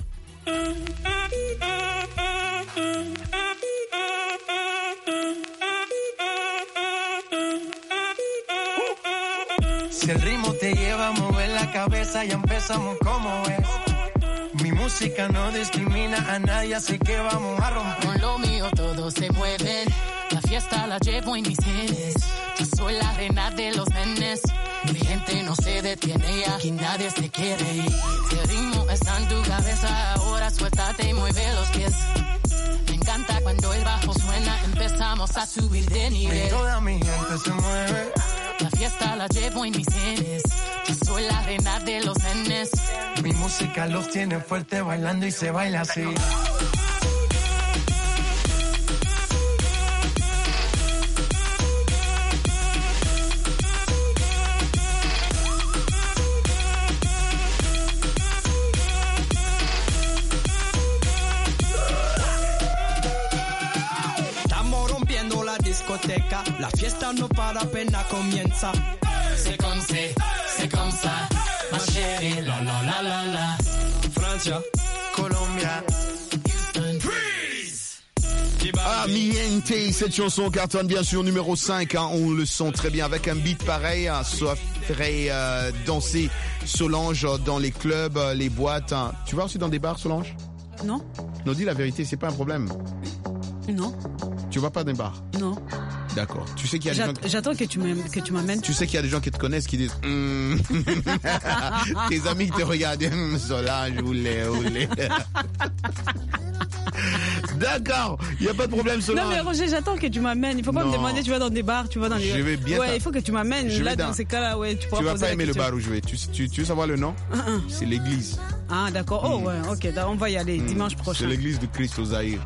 Si el ritmo te lleva a mover la cabeza, ya empezamos como es. Mi música no discrimina a nadie, así que vamos a romper. Con lo mío todos se mueven, la fiesta la llevo en mis genes. Yo soy la reina de los nenes, mi gente no se detiene y aquí nadie se quiere ir. Si el ritmo está en tu cabeza, ahora suéltate y mueve los pies. Me encanta cuando el bajo suena, empezamos a subir de nivel. Y toda mi gente se mueve. La fiesta la llevo en mis genes. Yo soy la reina de los nenes. Mi música los tiene fuerte bailando y se baila así. Estamos rompiendo la discoteca. La fiesta no para, apenas comienza. C'est comme c'est, c'est comme ça, ma chérie, la la la la la. Francia, Colombia, Houston, freeze. Ah, Mi Gente, cette chanson cartonne bien sûr numéro cinq, hein, on le sent très bien avec un beat pareil, hein, ça ferait euh, danser Solange dans les clubs, les boîtes. Hein. Tu vas aussi dans des bars, Solange? Non. Non, dis la vérité, c'est pas un problème. Non. Tu vas pas dans des bars? Non. D'accord. Tu sais qu'il y a des gens... J'attends que tu m'amènes. Que tu m'amènes. Tu sais qu'il y a des gens qui te connaissent qui disent mm. Tes amis qui te regardent mm, Solange, oulé, oulé. D'accord, il n'y a pas de problème, Solange. Non mais Roger, j'attends que tu m'amènes. Il faut pas non. me demander, tu vas dans des bars, tu vas dans les... Je vais bien. Ouais, il faut que tu m'amènes. Là, dans... dans ces cas-là, ouais, tu pourras Tu vas poser pas aimer le question. bar où je vais. Tu, tu, tu veux savoir le nom? uh-uh. C'est l'église. Ah d'accord, oh mm. ouais, ok, on va y aller mm. dimanche prochain. C'est l'église de Christ au Zaïre.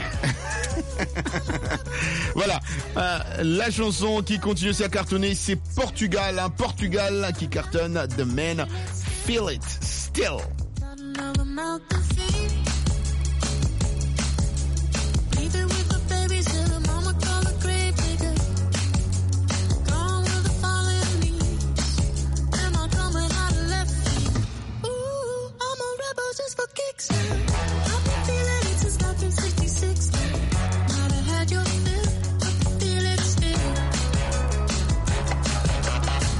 Voilà, euh, la chanson qui continue à cartonner, c'est Portugal, hein, Portugal qui cartonne, The Man Feel It Still.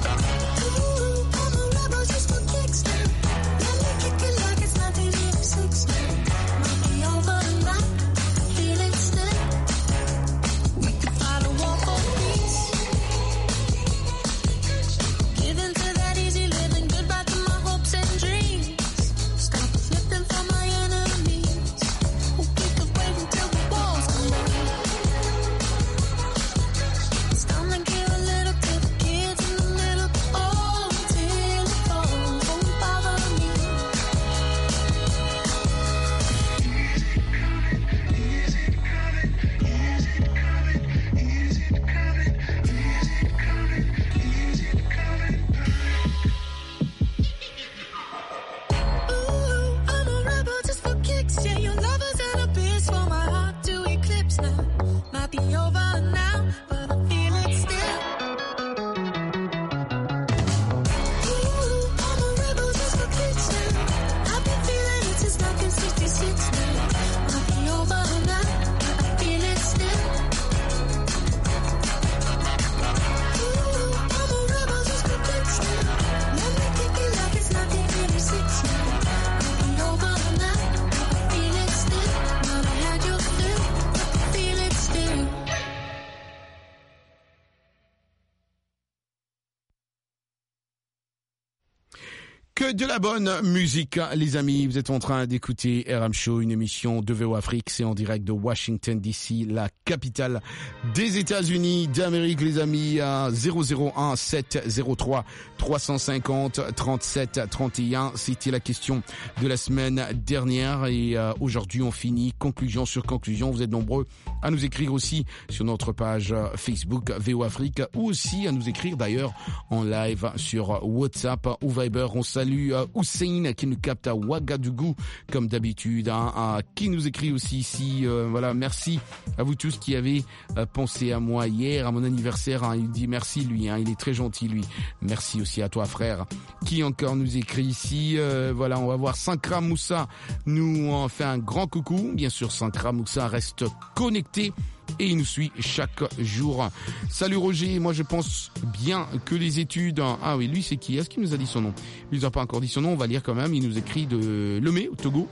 Ooh, I'm a rebel just for kicks. Let me kick it like it's nineteen eighty-six. Que de la bonne musique, les amis. Vous êtes en train d'écouter R M Show, une émission de V O Afrique. C'est en direct de Washington D C, la capitale des États-Unis d'Amérique, les amis. À zéro zéro un sept zéro trois trois cent cinquante trente-sept trente et un. C'était la question de la semaine dernière. Et euh, aujourd'hui, on finit conclusion sur conclusion. Vous êtes nombreux à nous écrire aussi sur notre page Facebook V O Afrique, ou aussi à nous écrire d'ailleurs en live sur WhatsApp ou Viber. On salue euh, Hussein qui nous capte à Ouagadougou comme d'habitude, hein, à, qui nous écrit aussi ici. Euh, voilà, merci à vous tous qui avez euh, pensé à moi hier, à mon anniversaire. Hein, il dit merci lui, hein, il est très gentil lui. Merci aussi à toi frère. Qui encore nous écrit ici. Euh, voilà, on va voir Sankra Moussa nous en fait un grand coucou. Bien sûr, Sankra Moussa reste connecté et il nous suit chaque jour. Salut Roger, moi je pense bien que les études... Ah oui, lui c'est qui? Est-ce qu'il nous a dit son nom? Il nous a pas encore dit son nom, on va lire quand même. Il nous écrit de Lomé, au Togo.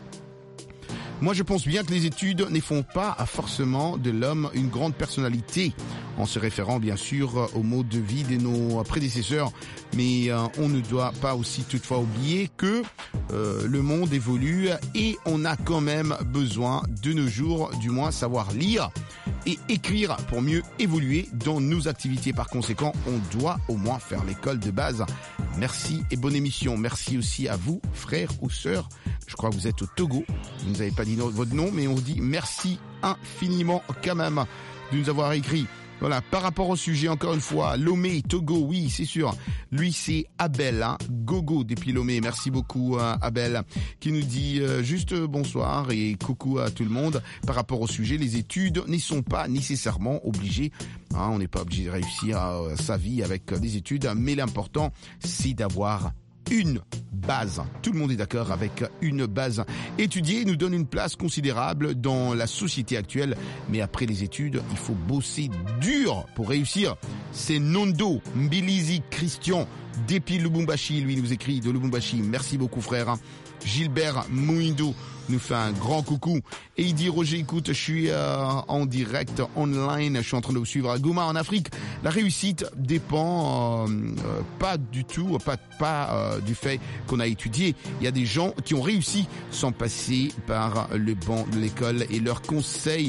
Moi, je pense bien que les études ne font pas forcément de l'homme une grande personnalité, en se référant bien sûr au mode de vie de nos prédécesseurs. Mais euh, on ne doit pas aussi toutefois oublier que euh, le monde évolue et on a quand même besoin de nos jours, du moins, savoir lire et écrire pour mieux évoluer dans nos activités. Par conséquent, on doit au moins faire l'école de base. Merci et bonne émission. Merci aussi à vous, frères ou sœurs. Je crois que vous êtes au Togo. Vous ne nous avez pas dit votre nom, mais on vous dit merci infiniment quand même de nous avoir écrit. Voilà, par rapport au sujet, encore une fois, Lomé, Togo, oui, c'est sûr. Lui, c'est Abel, hein, Gogo depuis Lomé. Merci beaucoup, hein, Abel, qui nous dit euh, juste euh, bonsoir et coucou à tout le monde. Par rapport au sujet, les études ne sont pas nécessairement obligées. Hein, on n'est pas obligé de réussir euh, sa vie avec euh, des études, mais l'important, c'est d'avoir une base. Tout le monde est d'accord avec une base. Étudier nous donne une place considérable dans la société actuelle, mais après les études, il faut bosser dur pour réussir. C'est Nondo Mbilizi Christian depuis Lubumbashi, lui nous écrit de Lubumbashi. Merci beaucoup frère. Gilbert Mouindou nous fait un grand coucou et il dit Roger, écoute, je suis euh, en direct online, je suis en train de vous suivre à Goma en Afrique. La réussite dépend euh, euh, pas du tout, pas pas euh, du fait qu'on a étudié. Il y a des gens qui ont réussi sans passer par le banc de l'école et leur conseil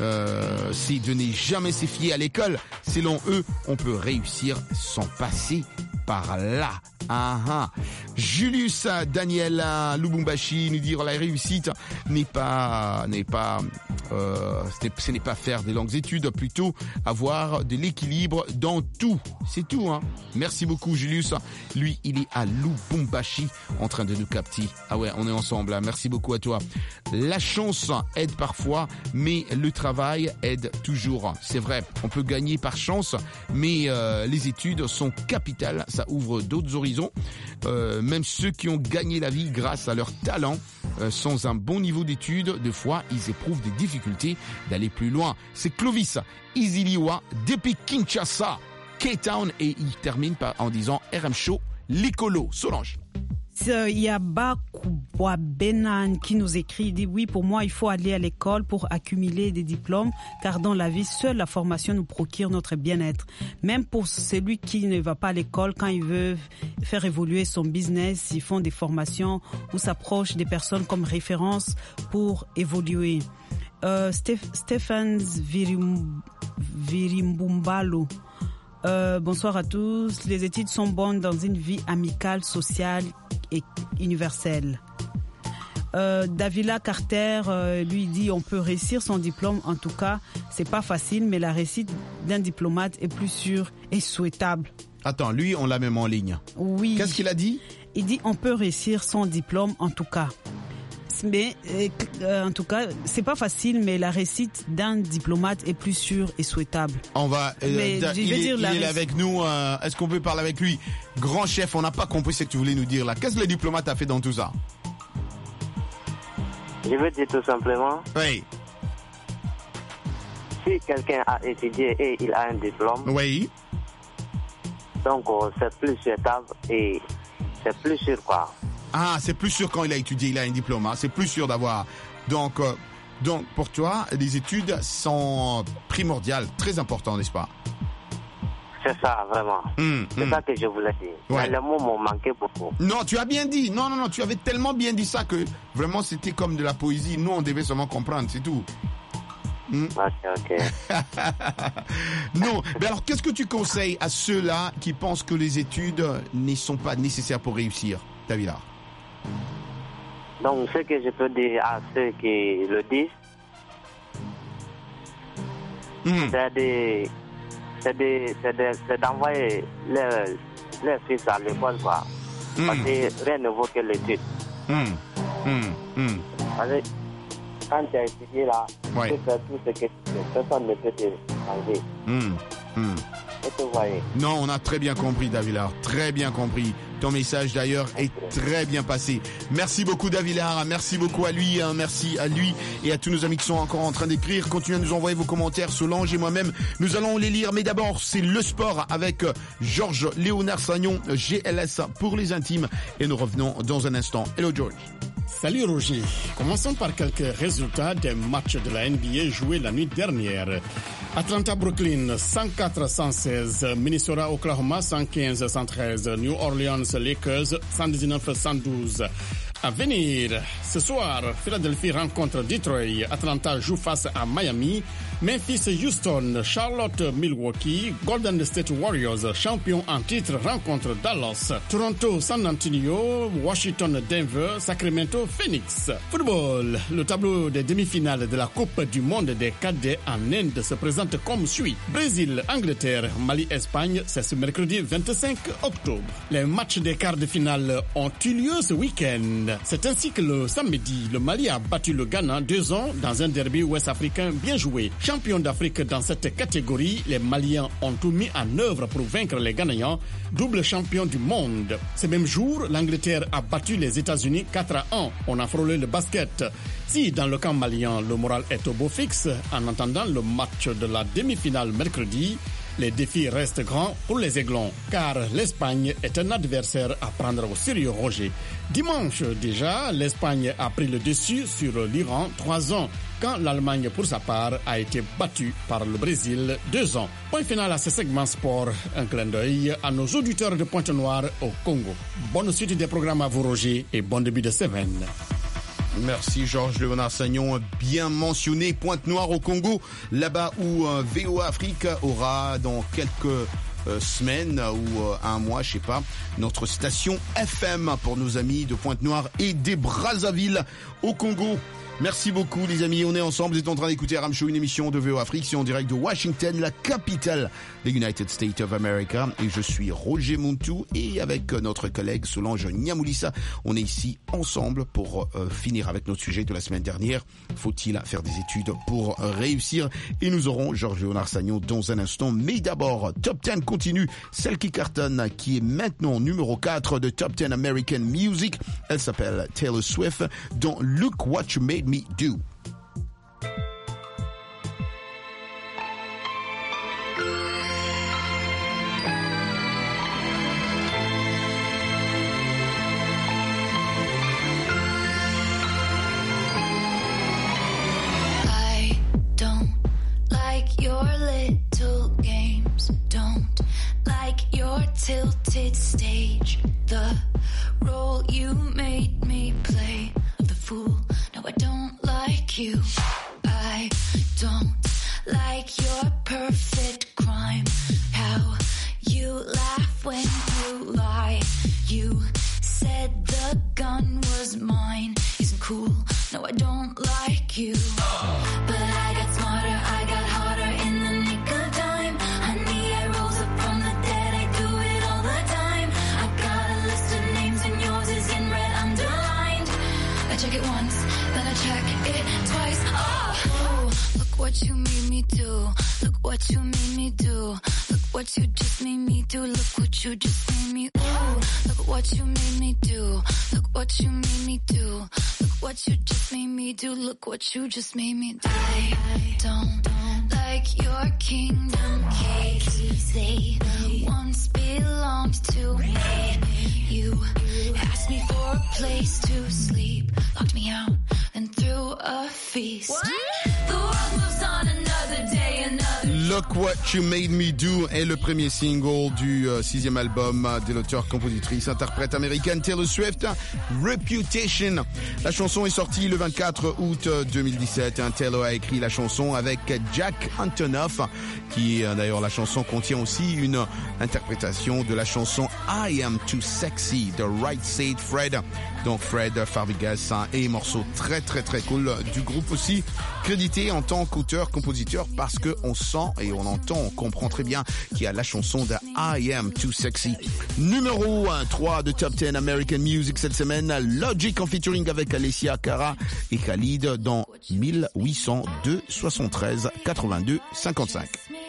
euh, c'est de ne jamais se fier à l'école. Selon eux, on peut réussir sans passer par là. Ah, ah. Julius Daniel Lubumbashi nous dit la réussite n'est pas n'est pas euh, ce n'est pas faire des longues études, plutôt avoir de l'équilibre dans tout. C'est tout, hein. Merci beaucoup Julius. Lui, il est à Lubumbashi en train de nous capter. Ah ouais, on est ensemble. Hein. Merci beaucoup à toi. La chance aide parfois, mais le travail aide toujours. C'est vrai, on peut gagner par chance, mais euh, les études sont capitales. Ça ouvre d'autres horizons. Euh, même ceux qui ont gagné la vie grâce à leur talent, euh, sans un bon niveau d'études, des fois, ils éprouvent des difficultés d'aller plus loin. C'est Clovis Iziliwa depuis Kinshasa, K-Town, et il termine par, en disant R M Show, l'écolo. Solange. Il y a Bakouboua Benan qui nous écrit, il dit oui, pour moi, il faut aller à l'école pour accumuler des diplômes, car dans la vie, seule la formation nous procure notre bien-être. Même pour celui qui ne va pas à l'école, quand il veut faire évoluer son business, ils font des formations ou s'approchent des personnes comme référence pour évoluer. Euh, Steph, Stéphane Virim, Virimbumbalo. Euh, bonsoir à tous. Les études sont bonnes dans une vie amicale, sociale et universelle. Euh, Davila Carter, euh, lui dit on peut réussir son diplôme. En tout cas, c'est pas facile, mais la réussite d'un diplomate est plus sûre et souhaitable. Attends, lui, on l'a même en ligne. Oui. Qu'est-ce qu'il a dit? Il dit on peut réussir son diplôme, en tout cas. Mais euh, en tout cas, c'est pas facile, mais la réussite d'un diplomate est plus sûre et souhaitable. On va. Euh, mais, il, je veux est, dire, il la est réussite... avec nous. Euh, est-ce qu'on peut parler avec lui? Grand chef, on n'a pas compris ce que tu voulais nous dire là. Qu'est-ce que le diplomate a fait dans tout ça? Je veux dire tout simplement. Oui. Si quelqu'un a étudié et il a un diplôme. Oui. Donc c'est plus souhaitable et c'est plus sûr quoi. Ah, c'est plus sûr quand il a étudié, il a un diplôme. Hein. C'est plus sûr d'avoir. Donc, euh, donc, pour toi, les études sont primordiales, très importantes, n'est-ce pas? C'est ça, vraiment. Mmh, c'est mmh. ça que je voulais dire. Ouais. Mais les mots m'ont manqué beaucoup. Non, tu as bien dit. Non, non, non, tu avais tellement bien dit ça que vraiment c'était comme de la poésie. Nous, on devait seulement comprendre, c'est tout. Mmh. Ok, ok. Non, mais alors qu'est-ce que tu conseilles à ceux-là qui pensent que les études ne sont pas nécessaires pour réussir, Davila? Donc, ce que je peux dire à ceux qui le disent, mmh. c'est de, c'est de, c'est de, c'est d'envoyer leurs leur fils à l'école, quoi. Mmh. Parce que rien ne vaut que l'étude. Mmh. Mmh. Mmh. Parce que quand tu as étudié là, ouais. tu peux faire tout ce que tu veux. Personne ne peut te changer. Mmh. Mmh. Et te voyez. Non, on a très bien compris, Davila. Très bien compris. Ton message, d'ailleurs, est très bien passé. Merci beaucoup, Davila. Merci beaucoup à lui. Hein. Merci à lui et à tous nos amis qui sont encore en train d'écrire. Continuez à nous envoyer vos commentaires. Solange et moi-même, nous allons les lire. Mais d'abord, c'est le sport avec Georges Léonard Sagnon, G L S pour les intimes. Et nous revenons dans un instant. Hello, George. Salut Roger. Commençons par quelques résultats des matchs de la N B A joués la nuit dernière. Atlanta-Brooklyn, cent quatre à cent seize. Minnesota-Oklahoma, cent quinze à cent treize. New Orleans-Lakers, cent dix-neuf à cent douze. À venir, ce soir, Philadelphie rencontre Detroit, Atlanta joue face à Miami, Memphis-Houston, Charlotte-Milwaukee, Golden State Warriors, champion en titre, rencontre Dallas, Toronto-San Antonio, Washington-Denver, Sacramento-Phoenix. Football, le tableau des demi-finales de la Coupe du monde des cadets en Inde se présente comme suit. Brésil, Angleterre, Mali, Espagne, c'est ce mercredi vingt-cinq octobre. Les matchs des quarts de finale ont eu lieu ce week-end. C'est ainsi que le samedi, le Mali a battu le Ghana deux ans dans un derby ouest-africain bien joué. Champion d'Afrique dans cette catégorie, les Maliens ont tout mis en œuvre pour vaincre les Ghanéens, double champion du monde. Ce même jour, l'Angleterre a battu les États-Unis quatre à un. On a frôlé le basket. Si dans le camp malien, le moral est au beau fixe, en attendant le match de la demi-finale mercredi, les défis restent grands pour les Aiglons, car l'Espagne est un adversaire à prendre au sérieux, Roger. Dimanche déjà, l'Espagne a pris le dessus sur l'Iran trois ans, quand l'Allemagne, pour sa part, a été battue par le Brésil deux ans. Point final à ce segment sport. Un clin d'œil à nos auditeurs de Pointe-Noire au Congo. Bonne suite des programmes à vous, Roger, et bon début de semaine. Merci Georges Léonard Sagnon, bien mentionné. Pointe-Noire au Congo, là-bas où euh, V O A Afrique aura dans quelques euh, semaines ou euh, un mois, je sais pas, notre station F M pour nos amis de Pointe-Noire et des Brazzaville au Congo. Merci beaucoup les amis, on est ensemble, vous êtes en train d'écouter Aram Show, une émission de V O A Afrique, c'est en direct de Washington, la capitale des United States of America, et je suis Roger Montou, et avec notre collègue Solange Niamoulissa, on est ici ensemble pour euh, finir avec notre sujet de la semaine dernière, faut-il faire des études pour réussir, et nous aurons Georges Léonard Sagnon dans un instant, mais d'abord, Top dix continue, celle qui cartonne, qui est maintenant numéro quatre de Top dix American Music, elle s'appelle Taylor Swift, dans Look What You Made Me Do. I don't like your little games, don't like your tilted stage, the role you made me play of the fool. No, I don't like you. I don't like your perfect crime. How you laugh when you lie. You said the gun was mine. Isn't cool. No, I don't like you. But I got smarter, I got harder in the nick of time. Honey, I rose up from the dead, I do it all the time. I got a list of names and yours is in red underlined. I check it once, then I check it twice. Oh, oh, look what you made me do. Look what you made me do. Look what you just made me do. Look what you just made me. Ooh, look what you made me do. Look what you made me do. Look what you just made me do. Look what you just made me do. I don't, don't like your kingdom keys. They once belonged to me. You asked me for a place to sleep, locked me out, then threw a feast. What? The world moves on another day, another day. Look What You Made Me Do est le premier single du euh, sixième album de l'auteur-compositrice-interprète américaine Taylor Swift, Reputation. La chanson est sortie le vingt-quatre août deux mille dix-sept. Taylor a écrit la chanson avec Jack Antonoff, qui d'ailleurs la chanson contient aussi une interprétation de la chanson I Am Too Sexy de Right Said Fred. Donc Fred Farvigas et morceau très très très cool du groupe aussi, crédité en tant qu'auteur-compositeur parce que on sent et on entend, on comprend très bien qu'il y a la chanson de I Am Too Sexy. Numéro trois de Top dix American Music cette semaine, Logic en featuring avec Alessia Cara et Khalid dans mille huit cent deux soixante-treize quatre-vingt-deux cinquante-cinq.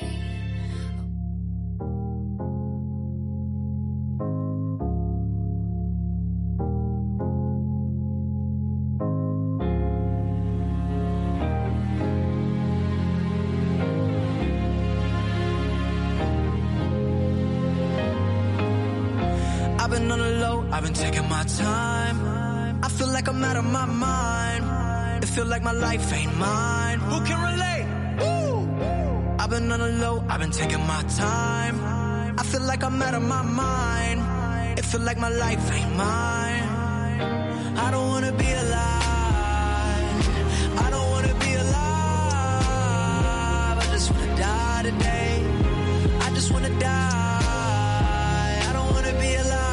I've been taking my time. I feel like I'm out of my mind. It feel like my life ain't mine. Who can relate? Woo! I've been on the low, I've been taking my time. I feel like I'm out of my mind. It feel like my life ain't mine. I don't wanna be alive. I don't wanna be alive. I just wanna die today. I just wanna die. I don't wanna be alive.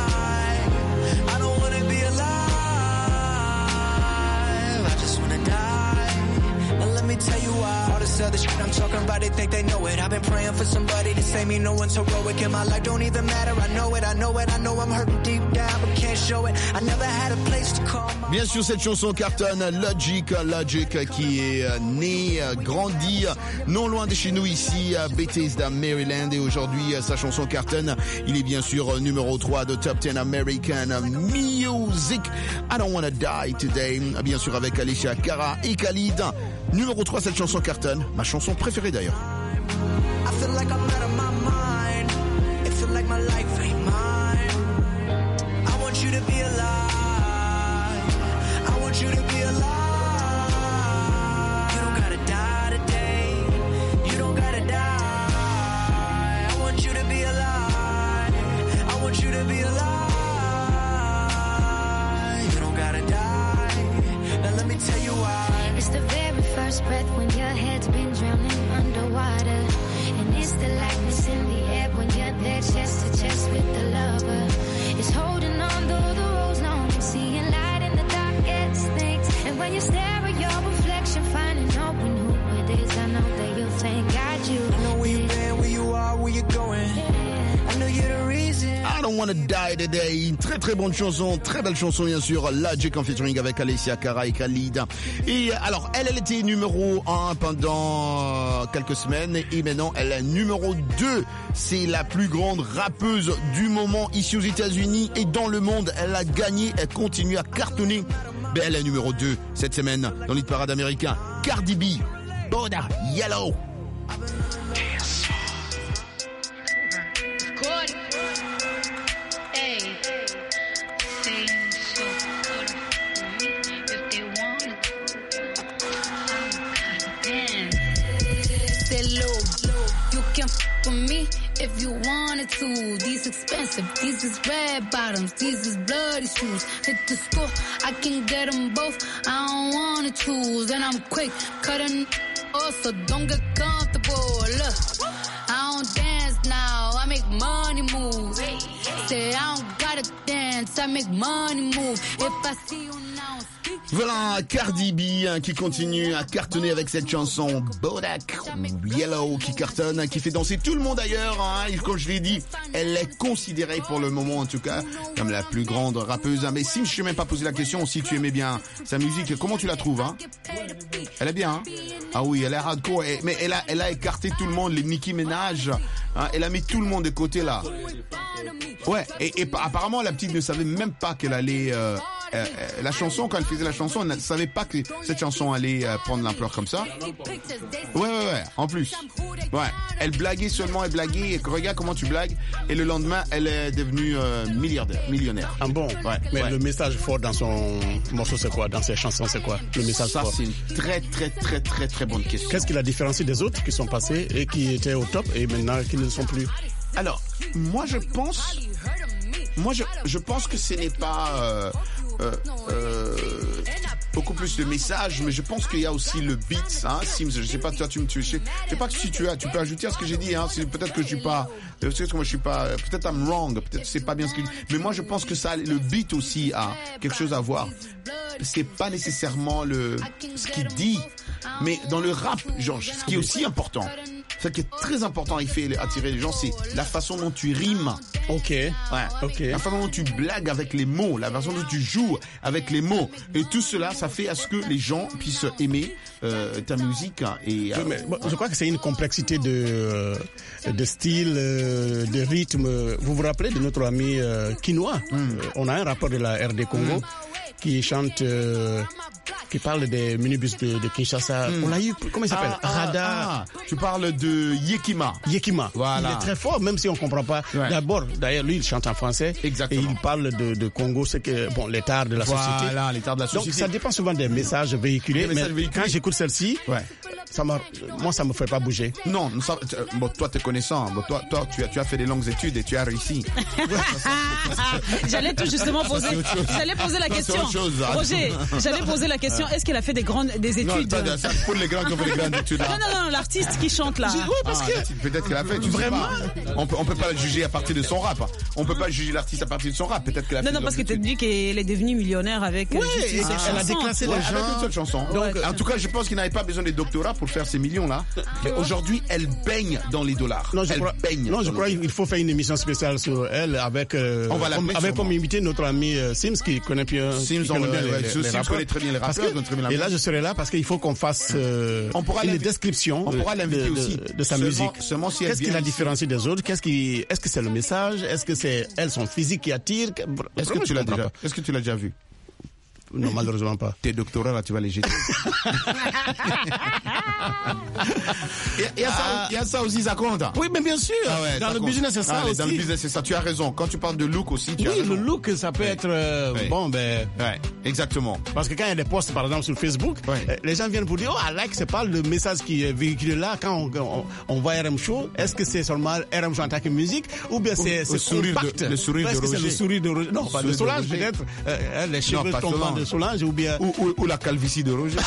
Tell you why all this other shit I'm talking about, they think they know it. I've been praying for somebody to save me, no one's heroic. In my life don't even matter, I know it, I know it, I know I'm hurting deep down, but can't show it. I never had a place to call my... Bien sûr, cette chanson cartonne, Logic, Logic qui est né, grandi non loin de chez nous ici à Bethesda, Maryland, et aujourd'hui sa chanson cartonne. Il est bien sûr numéro trois de Top dix American Music. I Don't Wanna Die Today, bien sûr avec Alessia Cara et Khalid. Numéro trois, cette chanson cartonne, ma chanson préférée d'ailleurs. I feel like I'm out of my mind. It feel like my life ain't mine. I want you to be alive. I want you to be alive. You don't gotta die today. You don't gotta die. I want you to be alive. I want you to be alive. You don't gotta die. Now let me tell you why. It's the very first breath when your head's been drowning underwater. And it's the likeness in the air when you're there chest to chest with the lover. It's holding on though the road's long and seeing light in the darkest things. And when you stare at your reflection, finding out who it is, I know that you'll thank God you. I know where you've been, where you are, where you're going. I know you're the reason. I Don't Wanna Die Today, une très très bonne chanson, très belle chanson bien sûr, Logic en featuring avec Alessia Cara et Khalid. Et alors, elle, elle était numéro un pendant quelques semaines et maintenant elle est numéro deux. C'est la plus grande rappeuse du moment ici aux États-Unis et dans le monde. Elle a gagné, elle continue à cartonner. Ben, elle est numéro deux cette semaine dans l'hit parade américain. Cardi B, Boda, Yellow. Me if you wanted to. These expensive, these is red bottoms, these is bloody shoes. Hit the school, I can get them both. I don't wanna choose, and I'm quick cutting off, so don't get comfortable. Look, I don't dance now, I make money move. Say I don't gotta dance, I make money move. If I see you now. Voilà Cardi B hein, qui continue à cartonner avec cette chanson Bodak Yellow qui cartonne, qui fait danser tout le monde ailleurs. Hein, et comme je l'ai dit, elle est considérée pour le moment en tout cas comme la plus grande rappeuse. Hein. Mais si je ne t'ai même pas posé la question, si tu aimais bien sa musique, comment tu la trouves hein? Elle est bien. Hein? Ah oui, elle est hardcore. Et, mais elle a, elle a écarté tout le monde, les Nicki Minaj. Hein, elle a mis tout le monde de côté là. Ouais, et, et apparemment la petite ne savait même pas qu'elle allait... Euh, euh, la chanson, quand elle faisait la chanson, elle ne savait pas que cette chanson allait euh, prendre l'ampleur comme ça. Ouais, ouais, ouais, en plus. Ouais, elle blaguait seulement, elle blaguait, et regarde comment tu blagues, et le lendemain, elle est devenue euh, milliardaire, millionnaire. Ah bon? Ouais. Mais ouais. le message fort dans son morceau, c'est quoi? Dans ses chansons, c'est quoi? Le message ça, fort. Ça, c'est une très, très, très, très, très bonne question. Qu'est-ce qui la différencie des autres qui sont passés et qui étaient au top et maintenant qui ne le sont plus? Alors, moi, je pense... Moi, je, je pense que ce n'est pas... Euh, euh, euh, beaucoup plus de messages, mais je pense qu'il y a aussi le beat, hein, Sims, je sais pas, toi, tu me, tu, je sais, je sais pas si tu as, tu peux ajouter à ce que j'ai dit, hein, c'est peut-être que je suis pas, peut-être que moi je suis pas, peut-être I'm wrong, peut-être que c'est pas bien ce qu'il dit, mais moi je pense que ça, le beat aussi a quelque chose à voir. C'est pas nécessairement le, ce qu'il dit, mais dans le rap, genre, ce qui est aussi important, ce qui est très important, il fait attirer les gens, c'est la façon dont tu rimes. Ok. Ouais. Ok. La façon dont tu blagues avec les mots, la façon dont tu joues avec les mots. Et tout cela, ça fait à ce que les gens puissent aimer euh, ta musique. Et, euh, oui, mais, bon, je crois que c'est une complexité de, de style, de rythme. Vous vous rappelez de notre ami euh, Kinoa? Mm. On a un rappeur de la R D Congo. Mm. Qui chante, euh, qui parle des minibus de, de Kinshasa. Mm. On l'a eu, comment il s'appelle? ah, Rada. Ah, tu parles de Yekima. Yekima. Voilà. Il est très fort, même si on comprend pas. Ouais. D'abord, d'ailleurs, lui, il chante en français. Exactement. Et il parle de, de Congo, c'est que, bon, l'état de la voilà, société. Voilà, l'état de la société. Donc, ça dépend souvent des messages véhiculés. Des messages mais véhiculés. Quand j'écoute celle-ci, ouais. ça m'a, moi, ça me fait pas bouger. Non, ça, bon, toi, t'es connaissant. Bon, toi, toi, tu as, tu as fait des longues études et tu as réussi. J'allais tout justement poser, j'allais poser la question. Roger, j'allais poser la question, est-ce qu'elle a fait des grandes, des études? Non, ça pour les grands qui ont fait des grandes études. Non, non, non, l'artiste qui chante là. Oui, parce ah, que. Peut-être qu'elle a fait, tu vraiment. Sais pas. On peut, on peut pas la juger à partir de son rap. On peut pas juger l'artiste à partir de son rap. Peut-être qu'elle a non, fait. Non, non, parce que tu as dit qu'elle est devenue millionnaire avec. Oui, et ah, elle a déclassé les gens. Avec une seule chanson. Donc, en tout cas, je pense qu'il n'avait pas besoin des doctorats pour faire ces millions-là. Mais aujourd'hui, elle baigne dans les dollars. Non, je elle crois, baigne. Non, je crois qu'il faut faire une émission spéciale sur elle avec, euh, on va comme, avec comme invité notre ami euh, Sims qui connaît bien, Sims, qui connaît on, bien ouais, les, Sims les connaît très bien les rappeurs. Que, très bien et là, je serai là parce qu'il faut qu'on fasse euh, on pourra une description on pourra de, l'inviter de, aussi. de, de sa seulement, musique. Seulement si Qu'est-ce qui la différencie des autres? Qu'est-ce qui, est-ce que c'est le message? Est-ce que c'est elle, son physique qui attire? Est-ce que tu l'as déjà, est-ce que tu l'as déjà vu? Non, malheureusement pas. Tes doctorats, là, tu vas les jeter. Il y, ah. y a ça aussi, ça compte. Oui, mais bien sûr. Ah ouais, dans le compte. business, c'est ça ah, aussi. Dans le business, c'est ça. Tu as raison. Quand tu parles de look aussi, tu oui, as raison. le look, ça peut ouais. être euh, ouais. bon, ben. Ouais, exactement. Parce que quand il y a des posts, par exemple, sur Facebook, ouais. les gens viennent pour dire, oh, I like, c'est pas le message qui est véhiculé là quand on, on, on voit R M Show. Est-ce que c'est seulement R M Show en tant que musique ou bien c'est compact? Le sourire de Est-ce que c'est le sourire de Roger? Non, pas de Solange, peut-être. Euh, les cheveux tombants de Solange ou bien. Ou, ou, ou la calvitie de Roger.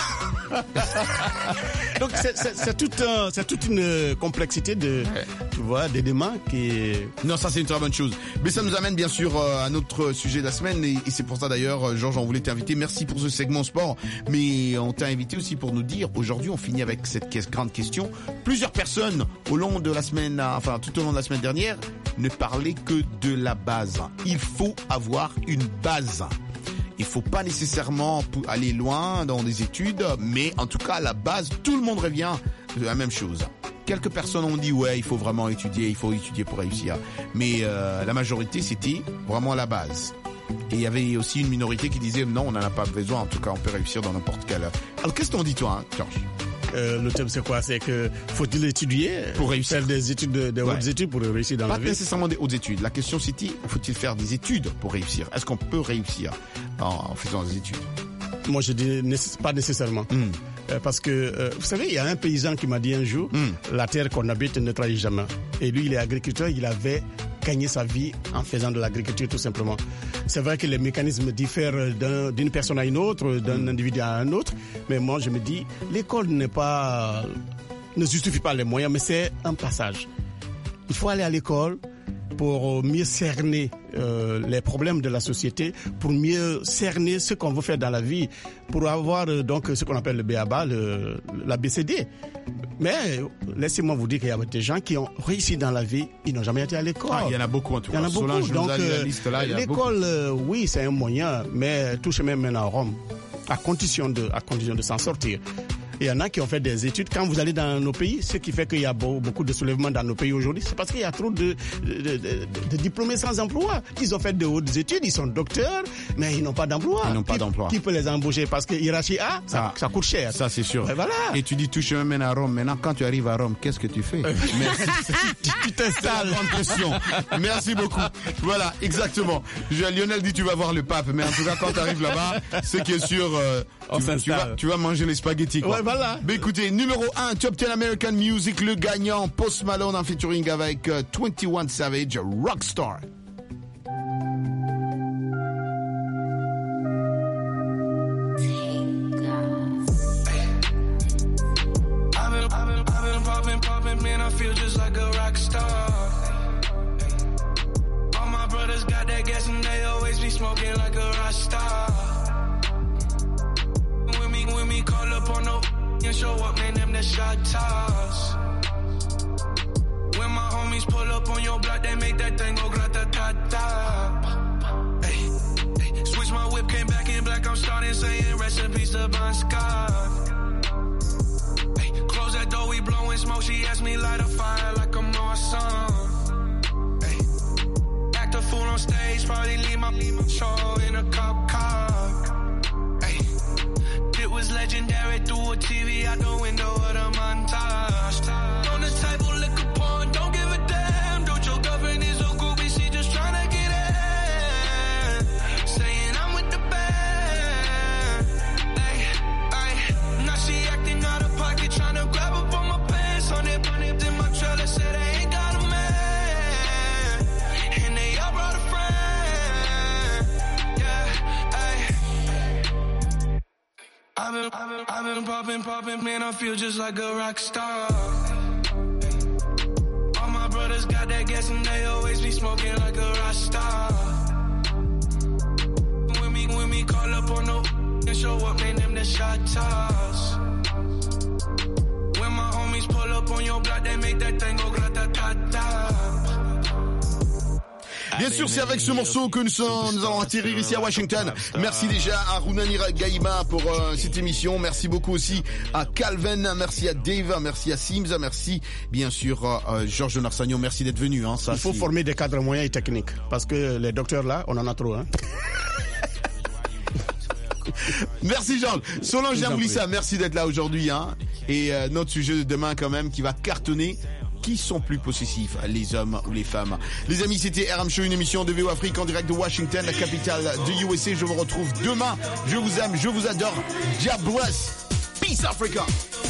Donc c'est, c'est, c'est, tout un, c'est toute une complexité de, ouais. tu vois, d'éléments qui. Non, ça c'est une très bonne chose. Mais ça nous amène bien sûr à notre sujet de la semaine et, et c'est pour ça d'ailleurs, Georges, on voulait t'inviter. Merci pour ce segment sport, mais on t'a invité aussi pour nous dire. Aujourd'hui, on finit avec cette grande question. Plusieurs personnes au long de la semaine, enfin tout au long de la semaine dernière, ne parlaient que de la base. Il faut avoir une base. Il faut pas nécessairement aller loin dans des études, mais en tout cas, à la base, tout le monde revient de la même chose. Quelques personnes ont dit, ouais, il faut vraiment étudier, il faut étudier pour réussir. Mais euh, la majorité, c'était vraiment à la base. Et il y avait aussi une minorité qui disait, non, on n'en a pas besoin, en tout cas, on peut réussir dans n'importe quel... Alors, qu'est-ce qu'on dit, toi, hein, Georges? Euh, le thème c'est quoi? C'est que faut-il étudier pour réussir, faire des études, de, des ouais. hautes études pour réussir dans pas la vie? Pas nécessairement des hautes études. La question c'est faut-il faire des études pour réussir? Est-ce qu'on peut réussir en, en faisant des études? Moi je dis pas nécessairement. Mm. Euh, parce que euh, vous savez, il y a un paysan qui m'a dit un jour, mm. la terre qu'on habite ne trahit jamais. Et lui il est agriculteur, il avait gagner sa vie en faisant de l'agriculture tout simplement. C'est vrai que les mécanismes diffèrent d'un, d'une personne à une autre, d'un mmh. individu à un autre, mais moi je me dis, l'école n'est pas, ne justifie pas les moyens, mais c'est un passage. Il faut aller à l'école pour mieux cerner euh, les problèmes de la société, pour mieux cerner ce qu'on veut faire dans la vie, pour avoir euh, donc ce qu'on appelle le B A B A, le, l'A B C D. Mais laissez-moi vous dire qu'il y a des gens qui ont réussi dans la vie, ils n'ont jamais été à l'école. Ah, il y en a beaucoup en tout cas. Il y en a beaucoup. Solange, donc la liste là, il y a l'école, euh, oui, c'est un moyen, mais tout chemin mène à Rome, à condition de, à condition de s'en sortir. Il y en a qui ont fait des études. Quand vous allez dans nos pays, ce qui fait qu'il y a beaucoup de soulèvements dans nos pays aujourd'hui, c'est parce qu'il y a trop de, de, de, de, de diplômés sans emploi. Ils ont fait de hautes études, ils sont docteurs, mais ils n'ont pas d'emploi. Ils n'ont pas qui, d'emploi. Qui peut les embaucher? Parce que hiérarchie A, ça, ah, ça coûte cher. Ça, c'est sûr. Et voilà. Et tu dis tout chemin mène à Rome. Maintenant, quand tu arrives à Rome, qu'est-ce que tu fais? Merci. Tu t'installes. Grande question. Merci beaucoup. Voilà, exactement. Je, Lionel dit tu vas voir le pape, mais en tout cas quand tu arrives là-bas, c'est qui est sûr, euh, tu, tu, vas, tu vas manger les spaghettis. Quoi. Ouais, voilà. Mais écoutez, numéro un, Top dix American Music, le gagnant, Post Malone en featuring avec euh, twenty-one Savage, Rockstar. Man, I feel just like a rock star. All my brothers got that gas and they always be smoking like a rock star. When me, when me call up on no and show up, man, them the shot toss. When my homies pull up on your block, they make that thing go grata-ta-ta. Hey, hey, switch my whip, came back in black, I'm starting saying rest in peace to Bon Scott. Close that door, we blowing smoke. She asked me light a fire like I'm awesome. Hey, act a fool on stage, probably leave my, leave my show in a cop car. Hey, it was legendary through a T V out the window of the montage. On the table, liquor porn, don't give a damn. Don't your girlfriend is a groupie, she just tryna get in. Saying I'm with the band. Hey, hey, now she acting out of pocket, tryna grab up on my pants. On it, on it, in my trailer, said they ain't got a man. And they all brought a friend. Yeah, hey. I've been, I've been, I've been popping, popping, man, I feel just like a rock star. All my brothers got that gas and they always be smoking like a rock star. When me, when me call up on no and show up, man, them the shot toss. When my homies pull up on your block, they make that thing go grata-ta-ta. Bien sûr, c'est avec ce morceau que nous, sommes, nous allons atterrir ici à Washington. Merci déjà à Runanira Gaïma pour euh, cette émission. Merci beaucoup aussi à Calvin, merci à Dave, merci à Sims, merci bien sûr à Georges Narsagno. Merci d'être venu. Hein, ça, Il faut c'est... former des cadres moyens et techniques parce que les docteurs là, on en a trop. Hein. Merci Georges. Solange Jamboulissa, merci d'être là aujourd'hui. Hein. Et euh, notre sujet de demain quand même qui va cartonner. Qui sont plus possessifs, les hommes ou les femmes? Les amis, c'était R M Show, une émission de V O Afrique en direct de Washington, la capitale de U S A. Je vous retrouve demain. Je vous aime, je vous adore. God bless. Peace Africa.